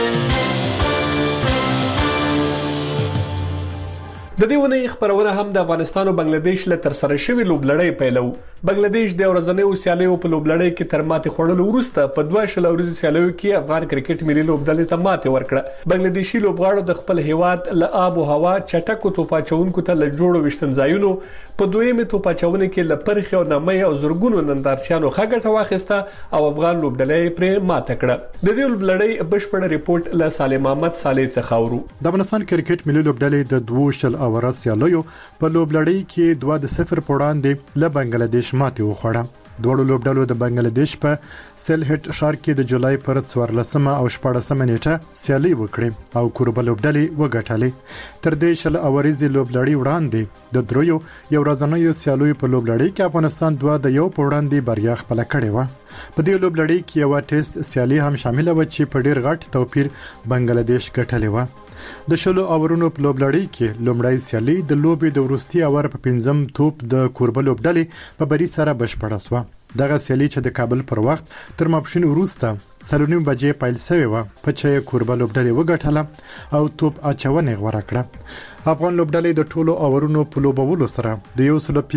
د دې ونې خبرونه هم د افغانستان او بنگلاديش له تر سره شوی لوبلړۍ پیلو. بنگلاديش د ورځنیو سیالیو په لوبلړۍ کې تر ماتې خوړلو وروسته په 2 شلوريزي سیالیو کې افغان کرکټ ملي لوبډلې ته ماتې ورکړه. بنگلاديشي لوبغاړو د خپل هیواد له آب او هوا چټکو توپاچونکو ته له جوړو وشتنځایونو په دویمه توپاچونه کې له پرخي او نمې او زرګونو نندارچیانو خګټه واخیسته او افغان لوبډلې پر ماته کړه. د دې لوبلړۍ بشپړ ریپورت له سالم احمد صالح څخه اورو. د افغانستان کرکټ ملي لوبډلې د 2 اوره سیالیو په لوبلړۍ کې 2-0 په وړاندې له بنگلاديش ماتې وخوړه. دوړو لوبډلو د بنگلاديش په سلهټ ښار کې د جولای پر 14 او 14 نیټه سیالي وکړه او کوربه لوبډلې وګټلې. تر دې شل اوريزي لوبلړی وړاندې د دریو یو ورځنیو سیالیو په لوبلړی کې افغانستان 2 د یو په وړاندې بریا خپل کړې و. په دې لوبلړی کې یو ټیسټ سیالي هم شامل و چې په ډیر غټ توپیر بنگلاديش ګټلې و. د شلو اورونو په لوبلړی کې لومړی سیالي د لوبې د وروستي اور په 5م توپ د کوربه لوبډلې په بری سره بشپړه شوه. دغه سیالي چې د کابل پر وخت تر ماپښین وروسته 3:30 بجې پیل شوې و په چې کوربه لوبډلې وګټله او توپ اچونې غوړه کړه. افغان لوبډلې د ټولو اورونو په لوبولو سره د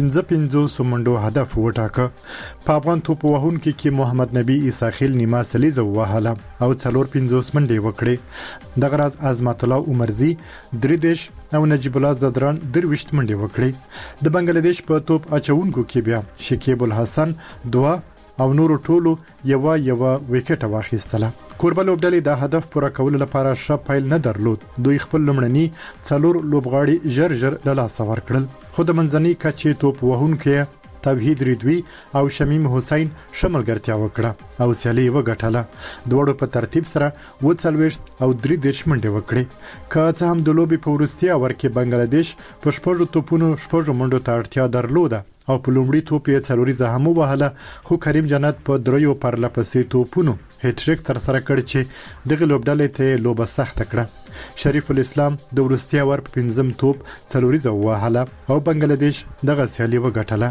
155 منډو هدف وټاکه. په افغان توپ وهونکو کې محمد نبی اساخیل نیمه سلیزه وهله او 450 منډې وکړې. دغه راز عظمت الله عمرزي 3 او نجیب الله زدران 23 منډې وکړې. د بنگلاديش په توپ اچونکو کې بیا شکیب الحسن 2 او نور ټولو یو وکټ واخیستله. کوربه لوبډلې د هدف پوره کولو لپاره ښه پیل نه درلود. دوی خپل لمړني 4 لوبغاړي ژر له لاسه ورکړل، خو د منځني کچې توپ وهونکو توحید ریدوی او شمیم حسین شملګرتیا وکړه او سیالي وګټله. دوړو په ترتیب سره 40 او 30 منډې وکړې. که څه هم د لوبې په وروستي اور کې بنگلاديش په 6 توپونو 6 منډو ته اړتیا درلوده او په لومړي توپ یې 4 هم وهله، خو کریم جنت په 3 پرلپسې توپونو هټریک تر سره کړ چې دغه لوبډلې ته لوبه سخت کړه. شریف الاسلام د ورستي اور په 5م توپ 4 وهله او بنگلاديش دغه سیالي وګټله.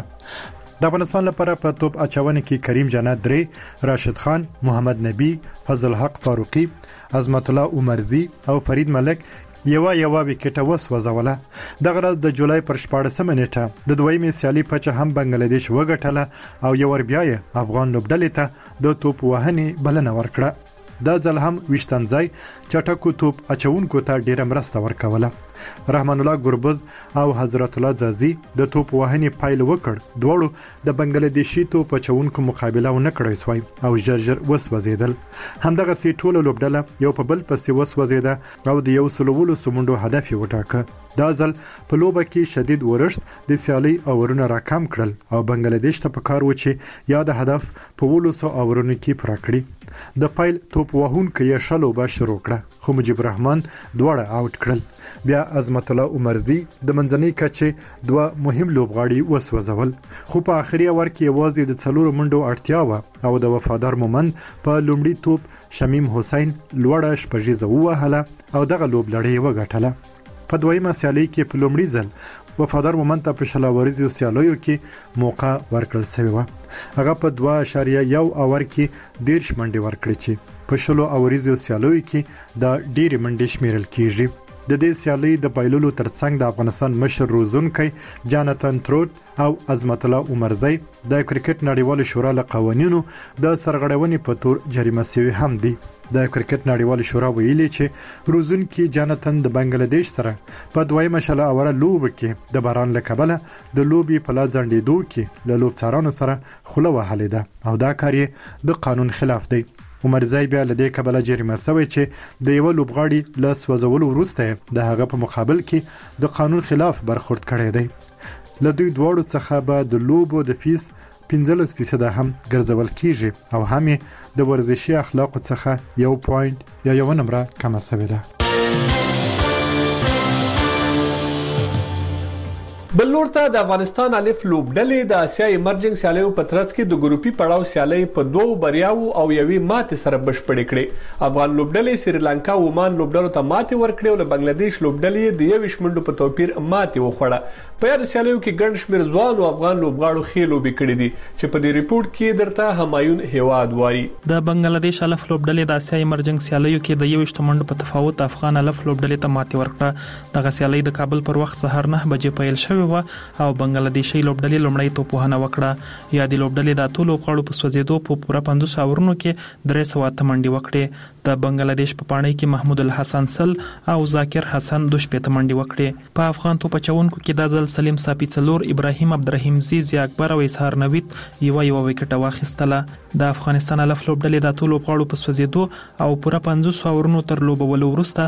د افغانستان لپاره په توپ اچونه کې کریم جنت 3، راشد خان، محمد نبی، فضل حق فاروقی، عظمت الله عمرزي او فرید ملک یو وکټ وسوځوله. دغه ورځ د جولای پر 14 نیټه د دویمې سیالي په هم بنگلاديش وګټله او یو ور بیا افغان لوبډلې ته د توپ وهنې بلنه ورکړه. دا ځل هم وشتنځای چټکو توپ اچونکو ته ډیره مرسته ورکوله. رحمان الله ګربز او حضرت الله زازي د توپ وهنې پایل وکړ. دوړو د بنگلاديشي توپ اچونکو مقابله ونه کړای سوی او ژر وسوځیدل. همدغه سي ټوله لوبډله یو په بل پسې وسوځیده او د 100 منډو هدف وټاکه. دا ځل په لوبه کې شدید ورشت د سیالي اورونه راکم کړل او بنگلاديش ته پکار و چې یا د هدف په 100 اورونو کې پوره کړي. د پایل توپ وهونکو یې شلو به شروع کړه، خو مجيب الرحمن دوړه آوټ کړل. بیا عظمت الله عمرزي د منځنۍ کچې 2 مهم لوبغاړي وسوځول، خو په اخري اور کې یوازې د 4 منډو اړتیا و او د وفادار مومن په لومړي توپ شمیم حسین لوړه شپږیزه وهله او دغه لوبلړۍ وګټله. په دویمه سیالي کې په لومړي ځل وفادار مومن ته په شلاوريزي سیالیو کې موقع ورکړل شوی و. هغه په 2.1 اور کې 10 منډې ورکړې چې په شلو اوريزي سیالیو کې د ډېری منډې شمیرل کیږي. د دې سیالي د پایلولو ترڅنګ د افغانستان مشر روزونکي جاناتان تروت او عظمت الله عمرزي د کرکټ نړیوال شورا له قوانینو د سرغړونې په تور جریمه شوی هم دي. د کرکټ نړیوال شورا ویلي چې روزونکي جاناتان د بنگلاديش سره په دویمه شله اوره لوب کې د باران له کبله د لوبي په لازنډېدو کې له لوبڅارانو سره خوله وهلې ده او دا کار یې د قانون خلاف دی. عمرزي بیا له دې کبله جریمه شوی چې د یو لوبغاړي له سوځولو وروسته د هغه په مقابل کې د قانون خلاف برخورد کړی دی. له دوی دواړو څخه به د لوبو د فیس 15% هم ګرځول کیږي او هم د ورزشي اخلاقو څخه 1 پوینټ یا 1 نمره کم شوی ده. بل لور ته د افغانستان الف لوبډلې د اسیا ایمرجنګ سیالیو په ترڅ کې د ګروپي پړاو سیالي په 2 بریاو او یوې ماتې سره بشپړې کړې. افغان لوبډلې سریلانکا او عمان لوبډلو ته ماتې ورکړې او د بنگلاديش لوبډلې د 21 منډو په توپیر ماتې وخوړه. په یاد سیالیو کې ګڼ شمېر ځوان او افغان لوبغاړو ښې لوبې کړې دي چې په دې ریپورت کې درته همایون هیواد وایي. د بنگلاديش الف لوبډلې د اسیا ایمرجنګ سیالیو کې د 21 منډو په تفاوت افغان الف لوبډلې ته ماتې ورکړه. دغه سیالي د کابل پر وخت سهار 9 بجې پیل شوې و او بنگلاديشي لوبډلې لومړی توپ وهنه وکړه. یا د لوبډلې د ټولو لوبغاړو په سوځېدو په پوره 500 اورونو کې 308 منډې وکړې. د بنگلاديش په پاڼۍ کې محمود الحسن سل او ذاکر حسن 2 منډي وکړي. په افغان توپ اچونکو کې د ځل سلیم صافي څلور، ابراهیم عبدالرحیم زی اکبر او اسحار نوید یو وکټه واخیستله. د افغانستان الف لوبډلې د ټولو پاړو په سوځېدو او پوره 500 اورونو تر لوبولو وروسته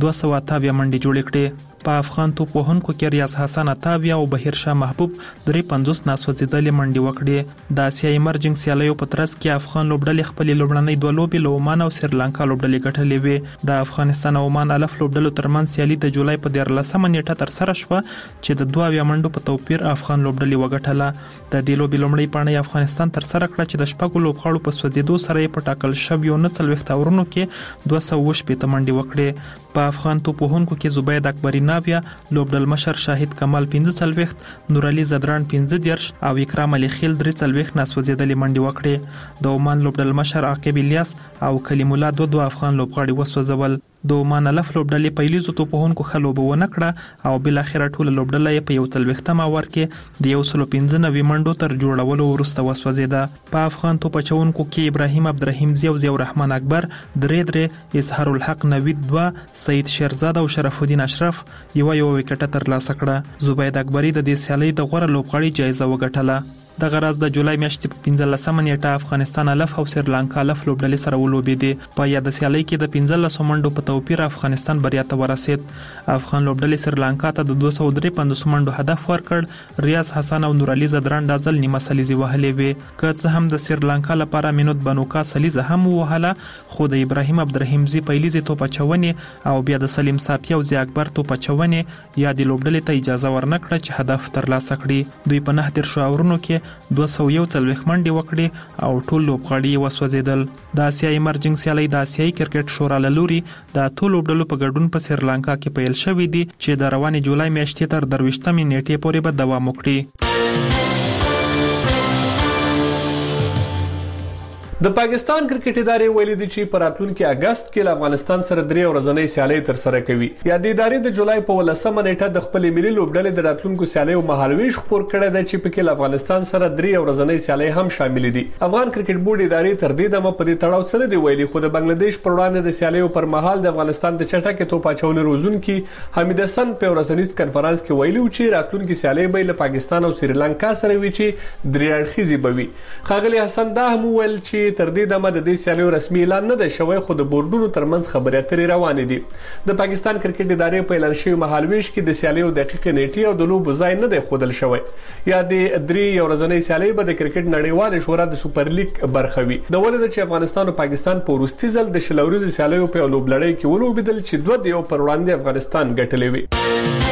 228 منډي جوړې کړې. په افغان توپ وهونکو کې ریاض حسن 28 او بهیر شاه محبوب 53 ناسوځېدلې منډي وکړې. د آسیایي مرجنګ سیالیو په ترڅ کې افغان لوبډلې خپل لوبړنۍ 2 لوبې له عمان او سریلانکا لوبډلې ګټلې وې. د افغانستان او عمان الف لوبډلو ترمنځ سیالي د جولای په 14 نیټه تر سره شوه چې د 22 منډو په توپیر افغان لوبډلې وګټله. د دې لوبې لومړی پاڼۍ افغانستان تر سره کړه چې د شپږو لوبغاړو په سوځېدو سره په ټاکل شویو 49 اورونو کې 218 منډي وکړې. په افغان توپ وهونکو کې زبید اکبری ناویا، لوبډل مشر شاهد کمال 45، نور علي زدران 15 او اکرام علي خیل 43 ناسوځېدلې منډي وکړې. د عمان لوبډل مشر عاقب الیاس او کلیم الله 2 افغان لوبغاړي وسوځول. د عمان الف لوبډلې په لیزو توپ وهونکو خلوب ونه کړه او بل اخر ټول لوبډلې په 140 ماور کې د 115 منډو تر جوړولو وروسته وسوځیده. په افغان توپ اچونکو کې ابراهیم عبدالرحیم زی او ضیاء الرحمن اکبر 3، اظهار الحق نوید 2، سعید شیرزاد او شرف الدین اشرف یو وکټه ترلاسه کړه. زبید اکبری د دې سیالۍ د غوره لوبغاړي جایزه وګټله. د غرض د جولای میاشتې په 15 نیټه افغانستان الف او سریلانکا الف لوبډلې سره ولوبېدې. په یاد سیالۍ کې د 15 منډو په توپیر افغانستان بریا ته ورسید. افغان لوبډلې سریلانکا ته د 253 منډو هدف ورکړ. ریاض حسن او نور علي زدران د ځل نیمه سلیزي وهلې وې. که څه هم د سریلانکا لپاره مینوت بنوکا سلیزه هم وهله، خو د ابراهیم عبدالرحیم زی پیلیزي توپ اچونې او بیا د سلیم صافي او زی اکبر توپ اچونې یا د لوبډلې ته اجازه ورنکړه چې هدف ترلاسه کړي. دوی په 9 اورونو کې 241 منډي وکړي او ټول لوبغاړي وسوځیدل. د آسیایي مرجنګ سیالۍ د آسیایي کرکټ شورا له لوري د ټولو لوبډلو په ګډون په سریلانکا کې پیل شوې دي چې د روانې جولای میاشتې تر 23 نیټې پورې به دوام وکړي. د پاکستان کرکټ ادارې ویلي دي چې په راتلونکي اگست کې له افغانستان سره 3 ورځنۍ سیالۍ تر سره کوي. یا د ادارې د جولای په 18 نیټه د خپل ملي لوبډلې د راتلونکو سیالیو مهالويش خبر کړی دی چې په کې له افغانستان سره 3 ورځنۍ سیالۍ هم شامل دي. افغان کرکټ بورډ ادارې تر دې دمه په دې تړاو څه دی ویلي، خو د بنگلاديش پر وړاندې د سیالیو پر مهال د افغانستان د چټکې توپ اچونې روزونکي حمید حسن په ورځنیز کانفرنس کې ویلي چې راتلونکي سیالۍ به له پاکستان او سریلانکا سره وي چې 3 اړخیزي بوي. خاغلی حسن دا هم ویل چې تر دې دمه د دې سیالیو رسمي اعلان نه دی شوی، خو د بورډونو ترمنځ خبرې اترې روانې دي. د پاکستان کرکټ ادارې په اعلان شوی مهالويش کې د سیالیو دقیق نیټې او د لوبو ځای نه دی ښودل شوی. یا د 3 ورځنۍ سیالۍ به د کرکټ نړیوال شورا د سوپر لیګ برخه وي. د ولې چې افغانستان او پاکستان په وروستي ځل د شلوريزو سیالیو په لوبلړۍ کې ولوبېدل چې 2 پر وړاندې افغانستان ګټلې وي.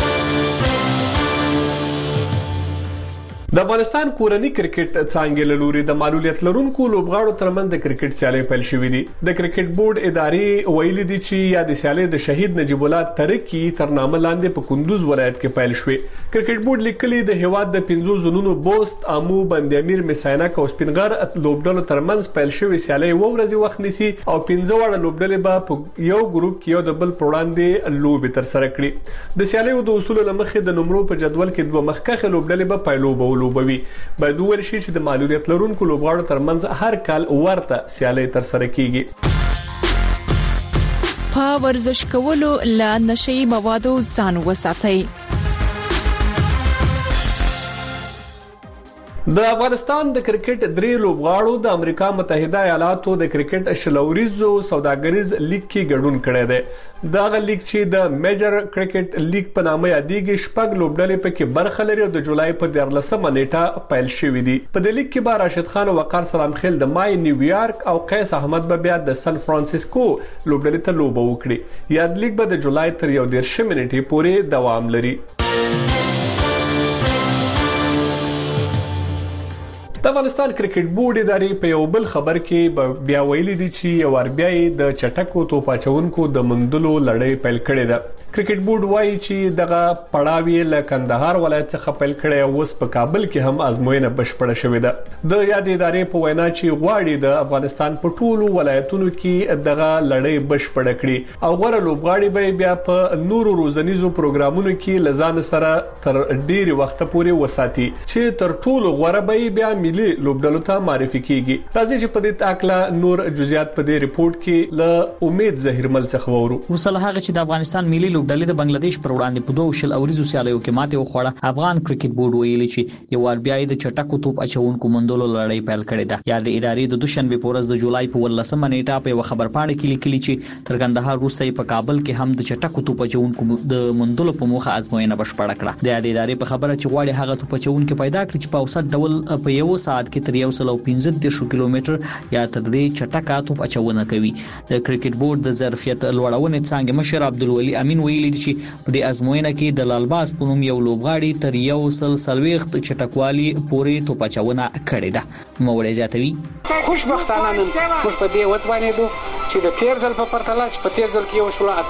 د افغانستان کورنی کرکټ څانګې له لوري د معلولیت لرونکو لوبغاړو ترمنځ د کرکټ سیالۍ پیل شوې دي. د کرکټ بورډ ادارې ویلي دي چې یا د سیالۍ د شهید نجیب الله ترکی تر نامه لاندې په کندوز ولایت کې پیل شوې. کرکټ بورډ لیکلي د هیواد د 15 زونونو بوست، امو، بند امیر، مساینک او سپینغر لوبډلو ترمنځ پیل شوې سیالۍ ورځې وخت نیسي او 15 وړ لوبډلې به په یو ګروپ کې یو د بل پر وړاندې لوبې تر سره کړي. د سیالیو د اصول لمخې د نمرو په جدول کې 2 مخکخه لوبډلې به پیلوبول لوبوي. باید وویل شي چې د معلولیت لرونکو لوبغاړو ترمنځ هر کال ورته سیالۍ تر سره کیږي. په ورزش کولو له نشئی موادو ځان وساتئ. د افغانستان د کرکټ 3 لوبغاړو د امریکا متحده ایالاتو د کرکټ شلوريزو سوداګریز لیګ کې ګډون کړی دی. دا لیګ چې د میجر کرکټ لیګ په نامه یادېږي 6 لوبډلې پکې برخه لري او د جولای په 14 نیټه پیل شوې دي. په دې لیګ کې به راشد خان او وقار سلام خیل د مای نیویارک او قیس احمد به بیا د سان فرانسیسکو لوبډلې ته لوبه وکړي. یاد لیګ به د جولای تر 11 نیټې پورې دوام لري. د افغانستان کرکټ بورډ ادارې په یو بل خبر کې بیا ویلي دي چې یو اربیاي د چټکو توپ اچونکو د مندلو لړۍ پیل کړې ده. کرکټ بورډ وایي چې دغه پړاوی له کندهار ولایت څخه پیل کړی او اوس په کابل کې هم ازموینه بشپړه شوې ده. د یاد ادارې په وینا چې غواړي د افغانستان په ټولو ولایتونو کې دغه لړۍ بشپړه کړي او غوړه لوبغاړي به بیا په نورو روزنیزو پروګرامونو کې لزان سره تر ډیر وخت پورې وساتي چې تر ټولو غوړه به بیا ملي لوبډلو ته معرفي کیږي. راځي چې په دې تاکلا نور جزئیات په دې ریپورت کې ل امید ظهیرمل څخه وورو. وصله هغه چې د افغانستان ملي لوبډلې د بنگلاديش پر وړاندې په 2 اوریزو سیالیو کې ماته وخوړه. افغان کرکټ بورډ ویلي چې یو ار بي اي د چټکو توپ اچونکو مندلو لړۍ پیل کړې ده. یا د ادارې د دوشنبه په ورځ د جولای په 18 نیټه په خبر پاڼه کې لیکلي چې تر کندهار وروسته په کابل کې هم د چټکو توپ اچونکو د مندلو په موخه ازموینه بشپړه کړه. د ادارې په خبره چې غواړي هغه توپ اچونکو پیدا کړي چې په اوسط ډول په یو ساعت کې تر 115 کیلومتر یا تر دې چټکه توپ اچونه کوي. د کرکټ بورډ د ظرفیت لوړونې څنګه مشر عبدالولي امین ویلي چې په دې ازموینه کې د لالباس په نوم یو لوبغاړي تر 140 چټکوالي پورې توپ اچونه کړې ده. مولوی زیاتوي خوشبختانه موږ په دې وتوانېدو چې د تیر ځل په پرتله چې په تیر ځل کې یو شول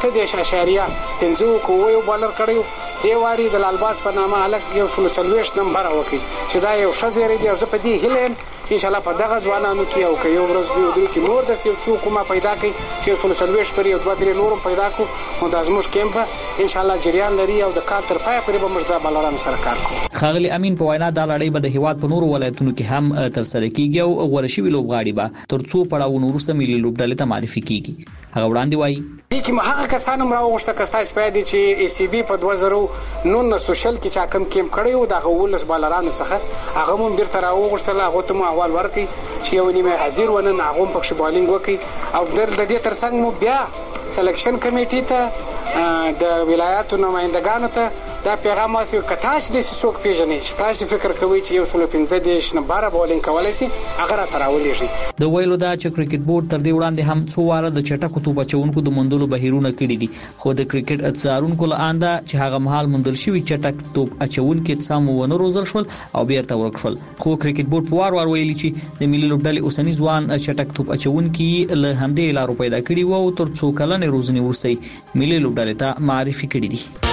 8.5 کوو بالر کړیو دی واری د لالباس په نامه الګ یو شول 40 نمبر وکي چې دا یو شزيري دی زه په دې هیلم چې ان شاء الله په دغه ځوانانو کې او کې یو ورځ دوی درې کې نور د سیو څوک ما پیدا کړي چې شول 40 پر یو 2-3 نورم پیدا کو نو د ازموش کیمپ ان شاء الله جریان لري او د کال تر پای پورې به موږ د بالرانو سره کار کوو. خاغلی امین په وینا د لړۍ به د هیواد په نورو ولایتونو کې هم تر سره کیږي او ورشي لوبغاړي به تر څو پړاو نورسته ملي لوبډلې ته معرفي کیږي. هغه وړاندې وایي دي کې هغه کسانو راوغشته کستا سپیدي چې ای سی بي په 2009 سوشل کې چا کم کیمپ کړیو د غولس بالرانو څخه هغه مون بیرته راوغشته هغه ته مو احوال ورکړي چې یو نیمه حاضر ونه هغه پکښ بالینګ وکړي او د دې ترڅنګ مو بیا سلیکشن کمیټې ته د ولایتونو نمائندګانو ته دا پیغام واستو کټاش د څوک پیژنې چې تاسو فکر کوئ چې یو څول 15 نمبر بالینګ کولای شي هغه را تراولې شي. د ویلو دا چې کرکټ بورډ تر دې وړاندې هم څو واره د چټکو توپ اچونکو د مندلو بهیرونه کړی دي خو د کرکټ اتزارونکو لاندې چې هغه مهال مندل شوی چټک توپ اچونکو څامو ونه روزل شول او بیرته ورک شول. خو کرکټ بورډ په وار ویلي چې د ملي لوبډلې اوسنی ځوان چټک توپ اچونکو له همدې لارو پیدا کړی وو تر څو کلنې روزنی ورسې ملي لوبډلې ته معرفي کړی دي.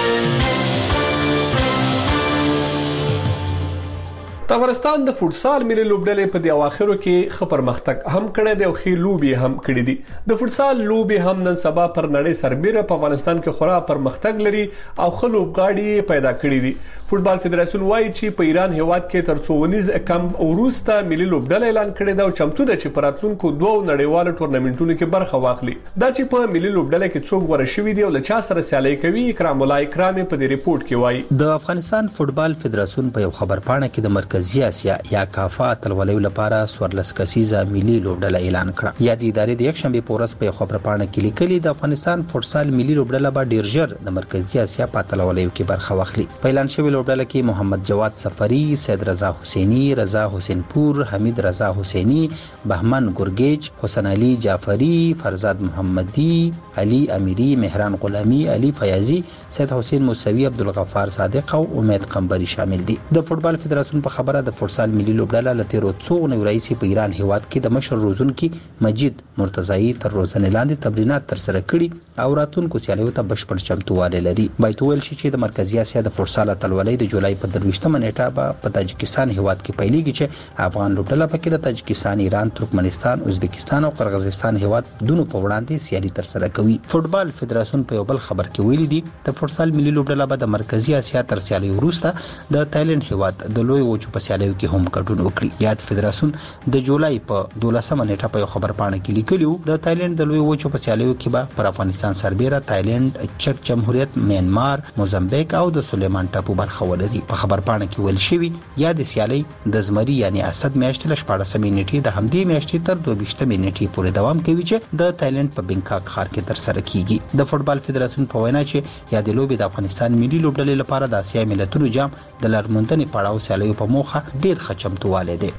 د افغانستان د فوټسال ملي لوبډلې په د اواخرو کې خبر مختګ هم کړی دی او خې لوبي هم کړی دي. د فوټسال لوبي هم نن سبا پر نړۍ سربېره په افغانستان کې خورا پر مختګ لري او خلوبګاړي پیدا کړی دي. فوټبال فدراسیون وایي چې په ایران هیواد کې تر 2 کم وروسته ملي لوبډله اعلان کړی دا او چمتو ده چې په راتلونکو 2 نړیوالو ټورنمنټونو کې برخه واخلي. دا چې په ملي لوبډله کې څوک ورشوي دي او له چا سره سیالي کوي اکرام الله اکرامي په دې ریپورت کې وایي. د افغانستان فوټبال فدراسیون په یو خبر پاڼه کې د مرکزی اسیا یا کافا تلولیو لپاره 14 کسیزه ملي لوبډله اعلان کړه. یا د ادارې د یک شنبه په ورځ په خبر پاڼه کې لیکلي د افغانستان فوټسال ملي لوبډله به ډیر ژر د مرکزی اسیا په تلولیو کې برخه واخلي. په اعلان شوی لوبډله کې محمد جواد سفری، سید رضا حسینی، رضا حسین پور، حمید رضا حسینی، بهمن ګورګیج، حسن علي جعفری، فرزاد محمدی، علي امیری، مهران غلامی، علي فیاضی، سید حسین موسوی، عبدالغفار صادق او امید قنبری شامل دي. د فوټبال فدراسیون په خبره د فوټسال ملي لوبډله لته روڅو نو رئیس په ایران هیواد کې د مشر روزونکي مجید مرتضی تر روزنې لاندې تمرینات تر سره کړي او راتونکو سیالیو ته بشپړ چمتووالی لري. باید ویل شي چې د مرکزی اسیا د فوټسال اتلولۍ د جولای په 23 نیټه په تاجکستان هیواد کې پیلېږي چې افغان لوبډله پکې د تاجکستان، ایران، ترکمنستان، ازبکستان او قرغیزستان هیواد دونو په وړاندې سیالي تر سره کوي. فوټبال فدراسیون په یو بل خبر کې ویلي دي د فوټسال ملي لوبډله به د مرکزی اسیا تر سیالي وروسته د تایلند هیواد د لوی وچو په سیالیو کې هم ګډون وکړي. یاد فدراسیون د جولای په 12 نیټه په خبر پاڼه کې لیکلی د تایلند د لوی وچو په سیالیو کې به پر افغانستان سربېره تایلند، چک جمهوریت، میانمار، موزمبیک او د سلیمان ټاپو برخه ولري. په خبر پاڼه کې ویل شوی یا د سیالي د زمري یعنی اسد میاشتې له 14 نیټې د همدې میاشتې تر 22 نیټې پورې دوام کوي چې د تایلند په بنکاک ښار کې تر سره کیږي. د فوټبال فدراسیون په وینا چې یا د لوبي د افغانستان ملي لوبډلې لپاره د اسیا ملتونو جام د لارموندنې پړاو سیالیو په موخه ډیر ښه چمتووالی دی.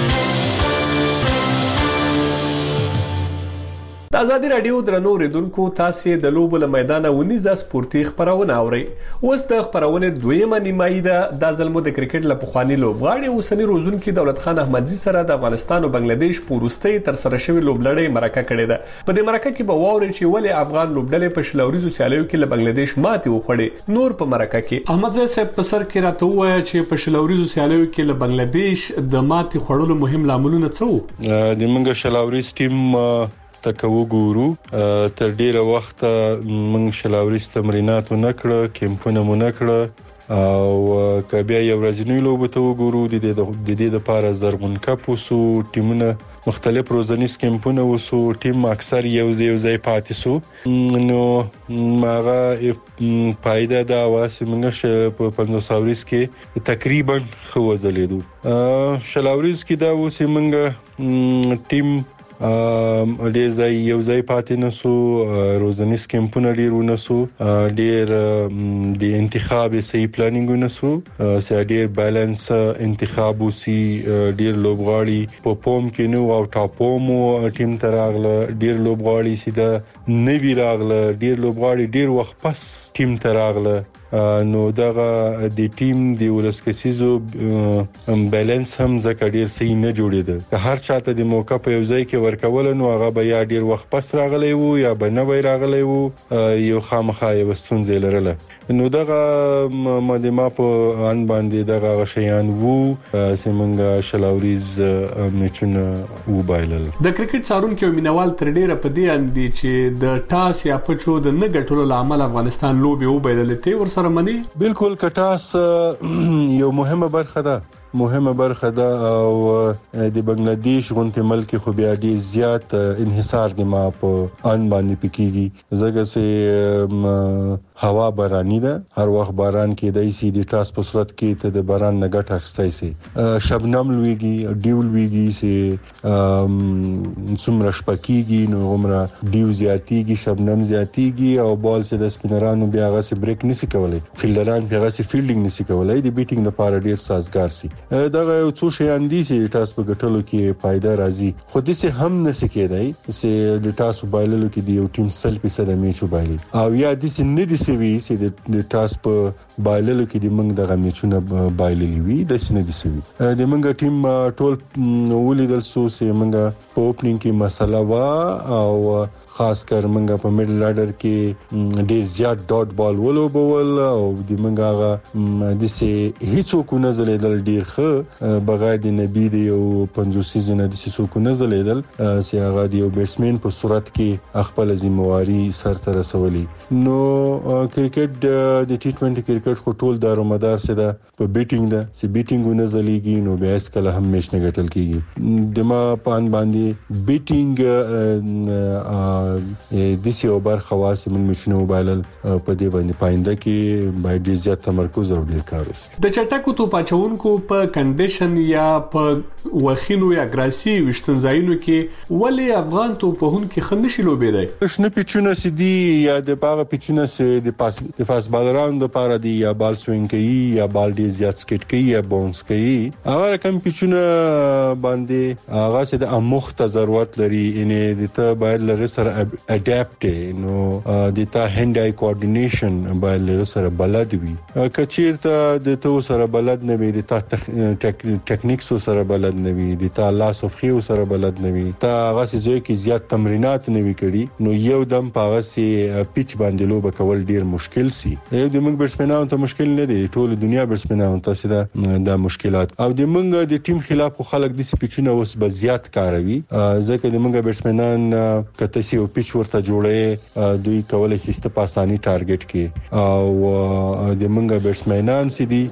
د ازادي رادیو درنو اوریدونکو تاسو د لوبو له میدانه ونیزه سپورتي خبرونه اورئ. اوس د خبرونه دویمه نیمایي ده د ظلمو د کرکټ له پخوانی لوبغاړي اوسنی روزونکي دولت خان احمدزي سره د افغانستان او بنگلاديش پورستي تر سره شوی لوبلړۍ مرکه کړې ده. په دې مرکه کې به واوري چې ولې افغان لوبډلې په شلوريزو سیالیو کې له بنگلاديش ماتې وخوړې. نور په مرکه کې احمدزي صاحب په سر کې راته وایي چې په شلوريزو سیالیو کې له بنگلاديش د ماتې خوړلو مهم لاملونه څه وو؟ د منګ شلوريز ټیم تکو ګورو تر ډیره وخت موږ شلاوري تمرینات نه کړ، کیمپونه مو نه کړ او کبیا یو ورځنی لوبه ته وګورو د دې لپاره زرغون کپ وسو ټیمونه مختلف روزنیز کمپونه وسو ټیم اکثر یو ځای پاتې سو نو ماغه پایده دا واسمنګ په 500 کې تقریبا خو وزلیدو شلاوریز کې دا وسمنګ ټیم ډیر ځای یو ځای پاتې نسو روزنیز کمپونه ډیر ونسو ډیر د انتخاب صحیح پلانینګ ونسو سې ډیر بیلانس انتخاب وسی ډیر لوبغاړي په پوم کې نو او ټاپوم ټیم تراغله ډیر لوبغاړي سیده نوی راغله ډیر لوبغاړي ډیر وخت پس ټیم تراغله نو دغه د ټیم د ولسکسیزو بیلانس هم زکه ډیر صحیح نه جوړیده که هر چاته د موقع په یو ځای کې ورکول نو هغه به یا ډیر وخت پس راغلی وو یا به نه وای راغلی وو یو خامخا یو ستونزې لرله نو دغه مدما په ان باندې دغه شیان وو سیمنګ شلاوریز میچونه وبایلل د کرکټ څارونکو مینوال تر ډیره په دې اندي چې د ټاس یا پچو د نه ګټلو لامل افغانستان لوبي وبایلل ته بالکل کټاس یو مهمه برخه ده او د بنگلاديش غونټه ملک خو بیا ډیر زیات انحصار د ما په ان باندې پکېږي زګه سه هوا باراني ده هر وخت باران کې دای سي د ټاس په صورت کې ته د باران نه ګټه اخستای سي شبنم لويږي ډیول ویږي سي څومره شپکیږي نو عمره ډیو زیاتیږي شبنم زیاتیږي او بال سي د سپینرانو بیا غسه بریک نسی کولای فیلډران بیا غسه فیلډینګ نسی کولای د بیټینګ لپاره ډیر سازگار سي دغه یو څو شیان دي چې ټاس په ګټلو کې فائدہ راځي خو د څه هم نسی کېدای چې د ټاس بایللو کې د یو ټیم 100% میچ وبایلي او یا د څه نه دي سوي چې د ټاس په بایللو کې د منګ دغه میچونه بایللي وي د څه نه دي سوي د منګ ټیم ټول ولیدل سو چې منګ په اوپننګ کې مسله وا او خاص کر منګه په میډل لارډر کې ډیر زیات ډاټ بال ولوبول او د منګه د سه هیڅوک نه زلیدل ډیر ښه بغیر د نبی دی یو 50 سیزن د هیڅوک نه زلیدل چې هغه د یو بیټسمن په صورت کې خپل ذمہواری سر ته رسولي نو کرکټ د ټي20 کرکټ خو ټول دارومدار سي ده په بیټینګ ده چې بیټینګ نه زليږي نو بیا اس کله هم میچ نه ګټل کیږي دما پان باندې بیټینګ د سی اوبر خواص من میچنه وبایلل په دې باندې پاینده کې باید زیات تمرکز او ډیر کار وشي د چټکو تو پاچونکو په کنډیشن یا په وخینو یا ګراسي وشتنځاینو کې ولی افغان تو په هون کې خندشي لوبې دی شنه پیچونه سدي یا د باغ پیچونه سي د فاست بالران د پاره دی یا بال سوینګ کوي یا بال ډیر زیات سکیټ کوي یا باونس کوي هغه رقم پیچونه باندې هغه سي د امخته ضرورت لري ان د ته باید لږ سره اډاپټ نو د تا هند آی کوارډینیشن باید له سره بلد وي کچیرته د تو سره بلد نه وي د تا ټیکنیکس سره بلد نه وي د تا لاس اف خيو سره بلد نه وي تا هغه سې کې زیات تمرینات نه وي کړی نو یو دم پاغه سي پیچ باندې لوب کول ډیر مشکل سي یو د موږ بیټسمنانو ته مشکل نه دی ټول دنیا بیټسمنانو ته سي دا مشکلات او د موږ د ټیم خلاف خلک د سپیچونه وس به زیات کاروي ځکه د موږ بیټسمنان کته سي پیچ ورته جوړه دوی کولای شي ست په اساني ټارګټ کې او د منګه بیټسمنان سي دي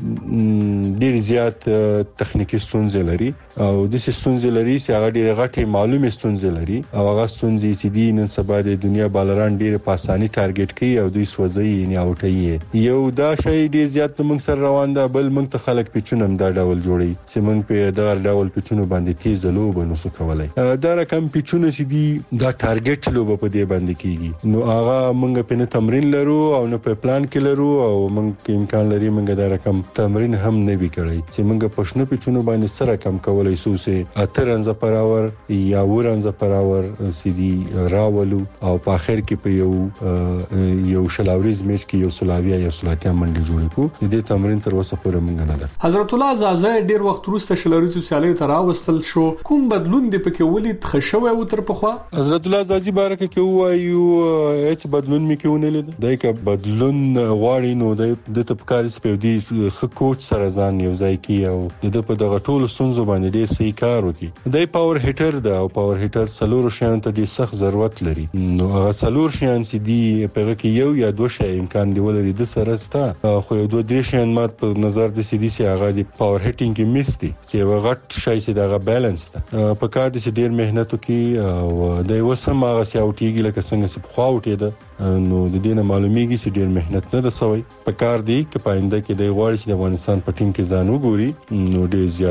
ډیر زیات تخنیکی ستونزې لري او د ستونزې لري چې هغه ډیر غټي معلومه ستونزې لري او هغه ستونزې سي دي نن سبا د دنیا بالران ډیر په اساني ټارګټ کوي او دوی سوځي نه اوټي یو دا شی ډیر زیات موږ سره روان ده بل موږ ته خلک پیچونه دا ډول جوړي چې موږ په دا ډول پیچونه باندې تیز لوب نو څه کولای دا رقم پیچونه سي دي دا ټارګټ لوب په دې باندې کیږي نو هغه موږ په نه تمرین لرو او نه په پلان کې لرو او موږ امکان لري موږ دا رقم تمرین هم نه وی کړی چې موږ پښنو پیچونو باندې سره کم کولای شو چې 8 رنز پر اور یا 9 رنز پر اور سیدي راولو او په اخر کې په یو شلاوریز میچ کې یو سلاویا یا سلاتیا منډي جوړ کو دې تمرین تر اوسه پورې موږ نه ده حضرت الله زازه ډیر وخت وروسته شلاوریز سیالي تر راوستل شو کوم بدلون دی پکې ولید خښوي او تر پخوا حضرت الله زازي بارکه کې وایو هیڅ بدلون مې کېونه لید دای که بدلون غواړي نو د تپکاري سپېودي خ کوچ سره ځان یو ځای کی او د په دغه ټولو سنځو باندې ډېر صحیح کار وکړي. د پاور هیټر دا او پاور هیټر سلور شیان ته د سخت ضرورت لري. نو هغه سلور شیان چې دی په کې یو یا دوه شی امکان دی ولري د سره ستا خو یو دوه درې شیان مات په نظر د سي دي سي هغه د پاور هیټینګ کې میستي چې وغټ شای چې دغه بیلانس ده په کار د ډېر مهنت وکي او د وسم هغه سیاوټیږي لکه څنګه چې خو اوټې ده. نو د دې نه معلومیږي چې ډېر مهنت نه ده سوی. په کار دی چې پاینده کې د غواړي چې د افغانستان په ټیم کې ځان وګوري نو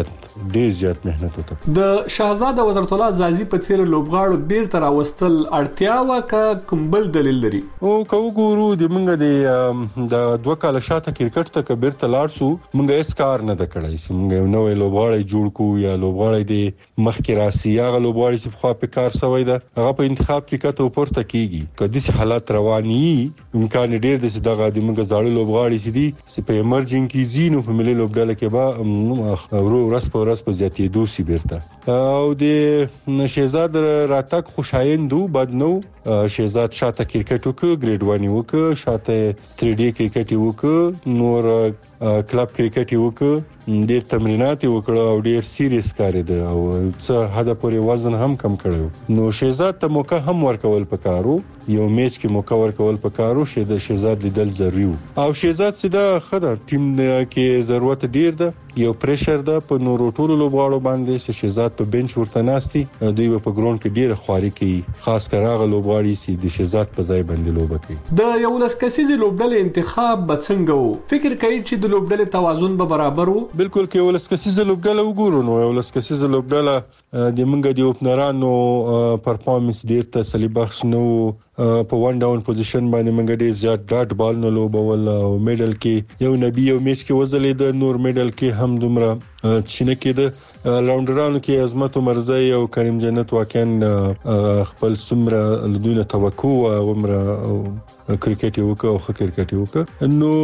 ډېر زیات مهنت وکړي. د شاهزاده وزارت الله زازي په څیر لوبغاړو بیرته راوستل اړتیا وکړه کومبل دلیل لري او کو ګورو د منګه د دوه کال شاته کرکټ ته بیرته لاړ شو منګه هیڅ کار نه د کړای سي. منګه نو لوبغاړي جوړ کو یا لوبغاړي د مخکې راسي یا لوبغاړي چې خو په کار سوی ده هغه په انتخاب کې کته پورته کیږي. کدي سي حالات رواني امکان ډیر د دغه د موږ زاړه لوبغاړي چې دي چې په ایمرجنګ کې زینو په ملي لوبډاله کې به ورځ په زیاتې دوسی بیرته او د شهزاد راتک خوشایندو بد نو. شهزاد شاته کرکټ وکړ ګریډ 1 وکړ شاته 3D کرکټ وکړ نور کلب کرکټ وکړ ډیر تمرینات وکړ او ډیر سیریس کار دی او څه حد پورې وزن هم کم کړو. نو شهزاد ته موقع هم ورکول پکارو یو میچ کې موقع ورکول پکارو شه د شهزاد لیدل ضروري او شهزاد سیده خدای ټیم کې ضرورت ډیر ده یو پریشر ده په نورو ټولو لوبغاړو باندې چې شهزاد په بنچ ورته ناشتي دوی په ګراوند کې ډیر خواري کوي خاص کر هغه لوبغاړي چې د شهزاد په ځای باندې لوبه کوي. د یو لسکسیزي لوبډلې انتخاب بڅنګ وو فکر کوي چې د لوبډلې توازن به برابر وو. بالکل کې یو لسکسیزي لوبډله وګورو نو یو لسکسیزي لوبډله د منګه دی اوپنرانو پرفارمنس ډیر تسلی بخش نو په وان ډاون پوزیشن باندې منګه ډیر زیات ډاټ بال نه لوبول او میډل کې یو نبی یو میچ کې وزلې د نور میډل کې هم دومره چینه کې د راوندرانو کې عظمت مرزي او کریم جنت واقعا خپل سمره لدونه توقع او عمره کرکټ یو کو خو کرکټ یو کو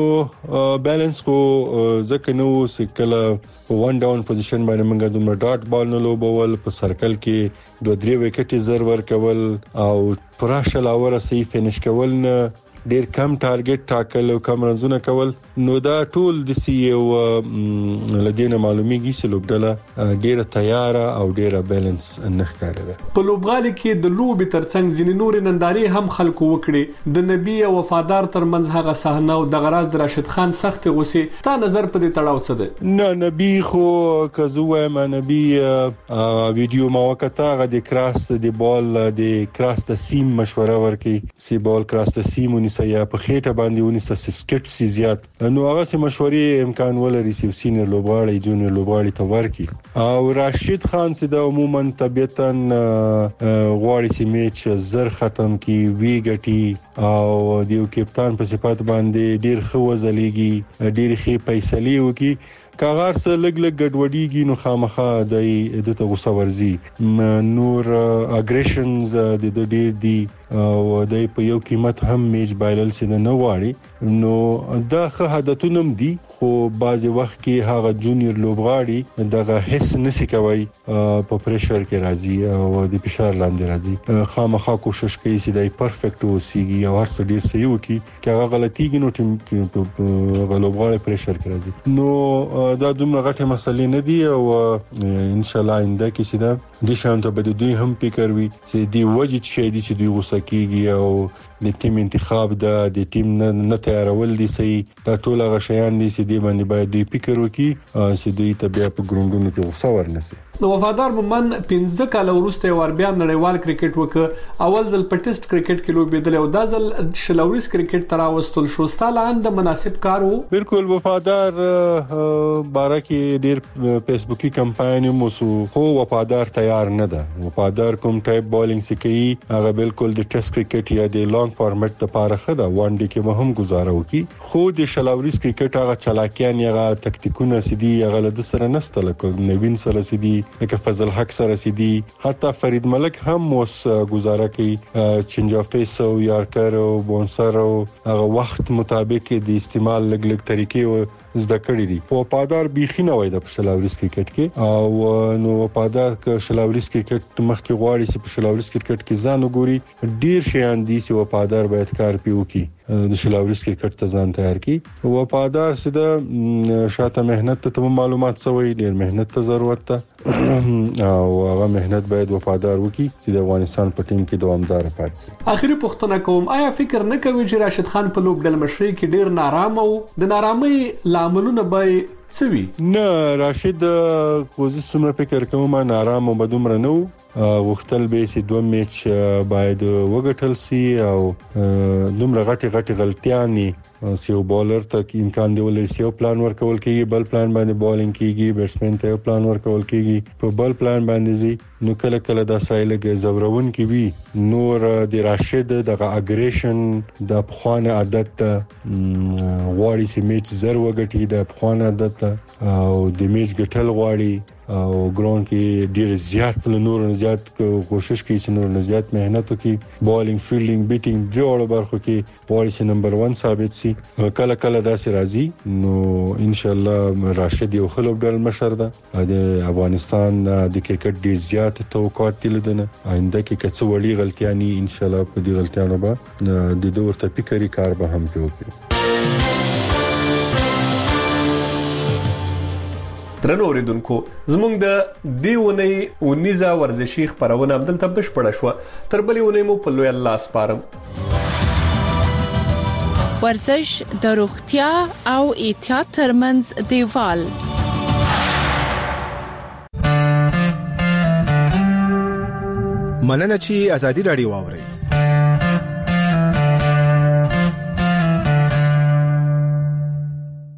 نو بیلانس کو ځکه نو سکله وان ډاون پوزیشن باندې موږ دومره ډاټ بال نه لوبول په سرکل کې 2-3 وکټ زرور کول او پراشه لاوره صحیح فینیش کول نه ډیر کم ټارګټ ټاکل او کم رنزونه کول نو دا ټول د سی او لدينه معلومیږي چې لوبډله ډیره تیار او ډیره بیلانس نه ښکاري. په لوبغالي کې د لوبي ترڅنګ ځینې نور ننداري هم خلکو وکړي د نبی او وفادار ترمنځ هغه صحنه او د غراز د راشد خان سخت غوسه تا نظر په دې تړاو څه ده؟ نه نبی خو کزوه ما نبی ویډیو ما وکړه هغه د کراس د بال د کراس د سیم مشوره ورکي سی بال کراس د سیم یا په خېټه باندې ونیسه سکټ سي زیات نو هغه سي مشورې امکان ولري چې سینر لوبغاړي جونیور لوبغاړي ته ورکي او راشد خان سي د عموما طبيعتا غواړي چې میچ زر ختم کی وی ګټي او دیو کپتان په صفات باندې ډیر خو وزلېږي ډیر خې فیصله وکي کاغار سره لګ ګډوډیږي نو خامخا د ته غوسه ورزي نور اګریشنز د ډیر دی او د په یو قیمت هم میچ بایلل سي نه غواړي نو دا خه عادتونه دي خو بعضي وخت کې هغه جونیور لوبغاړي دغه حس نسی کوي په پریشر کې راځي او د فشار لاندې راځي خامخا کوشش کوي چې دای پرفیکټ وسیږي او هر څه ډیر صحیح وکړي چې هغه غلطیږي نو ټیم لوبغاړي پریشر کې راځي نو دا دومره غټه مسلې نه دي او ان شاء الله آینده کې چې دا د شانته به دوی هم فکر وي چې دی وجد شي دي چې دوی غوسه کیږي او د ټیم انتخاب د ټیم نه تیارول دي صحیح دا ټول هغه شیان دي چې دی باندې باید دوی فکر وکړي چې دوی ته بیا په ګروندونو کې غوسه ورنسي. نو وفادار مومن 15 کال وروسته ور بیا نړیوال کرکټ وکړ اول ځل په ټیسټ کرکټ کې لوبېدل او دا ځل شلوريس کرکټ تر واستل شو ستاله اند مناسب کار وو. بالکل وفادار بارا کې ډیر فیسبوکي کمپاین موسو خو وفادار تیار نه ده وفادار کوم ټایپ بالینګ سکی هغه بالکل د ټیسټ کرکټ یا د لانګ فارمټ لپاره خده وان ډي کې مهم گزاره وکي خو د شلوريس کرکټ هغه چلاکیان یا تکتیکونه سدي هغه له سره نستل کو نوین سره سدي لکه فضل حق سره سدي حتی فرید ملک هم اوس گزاره کوي چینج اف پیس او یارکر او بونسر او هغه وخت مطابق د استعمال لګ طریقې زده کړې دي. وفادار بيخي نه وای د شلوريس کرکټ کې او نو وفادار ک شلوريس کرکټ مخکې غواړي چې په شلوريس کرکټ کې ځان وګوري ډیر شیان دي چې وفادار باید کار پیو کی د شلاوريس کرکټ ته ځان تیار کی وفادار سده شاته مهنت ته معلومات سوي ډیر مهنت ته ضرورت ته او هغه مهنت باید وفادار وکي چې د افغانستان په ټیم کې دوامدار پاتې شي. اخیری پوښتنه کوم آیا فکر نه کوي چې راشد خان په لوبډل مشري کې ډیر نارامه او د نارامۍ لاملونه به سوي؟ نه راشد کوزي څومره فکر کوم نارامه بدومره نو وختل به سي دوه میچ باید وګټل سي او دومره غټي غلطیانې سیو بولر ته امکان دی ولې سیو پلان ورکول کیږي بل پلان باندې بولینګ کیږي بیټسمن ته پلان ورکول کیږي په بل پلان باندې زی نو کله د سایلګ زورون کی وی نور د راشد دغه اګریشن د پخوانه عادت غواړي سي میچ زر وګټي د پخوانه عادت او د میچ ګټل غواړي او ګراوند کې ډیر زیات نور زیات کوشش کوي چې نور زیات مهنت وکړي بولینګ فیلډینګ بیټینګ دواړو برخو کې غواړي چې نمبر 1 ثابت شي کله داسې راځي نو ان شاء الله راشد یو خلوب مشر ده د افغانستان د کرکټ ډیر زیات توقعات لیدنه آینده کې کڅ وړي غلطیانی ان شاء الله په دې غلطیانو به د دوه ورته فکرې کار به هم کوي. درنو اوریدونکو زموږ د دیونی اونیزه ورزشي خبرونه عبدالته بشپړه شو تر بلې ونی مو په لوی الله سپارم. ورزش د روغتیا او احتیاط ترمنځ دیوال. مننه چې ازادي رادیو واوري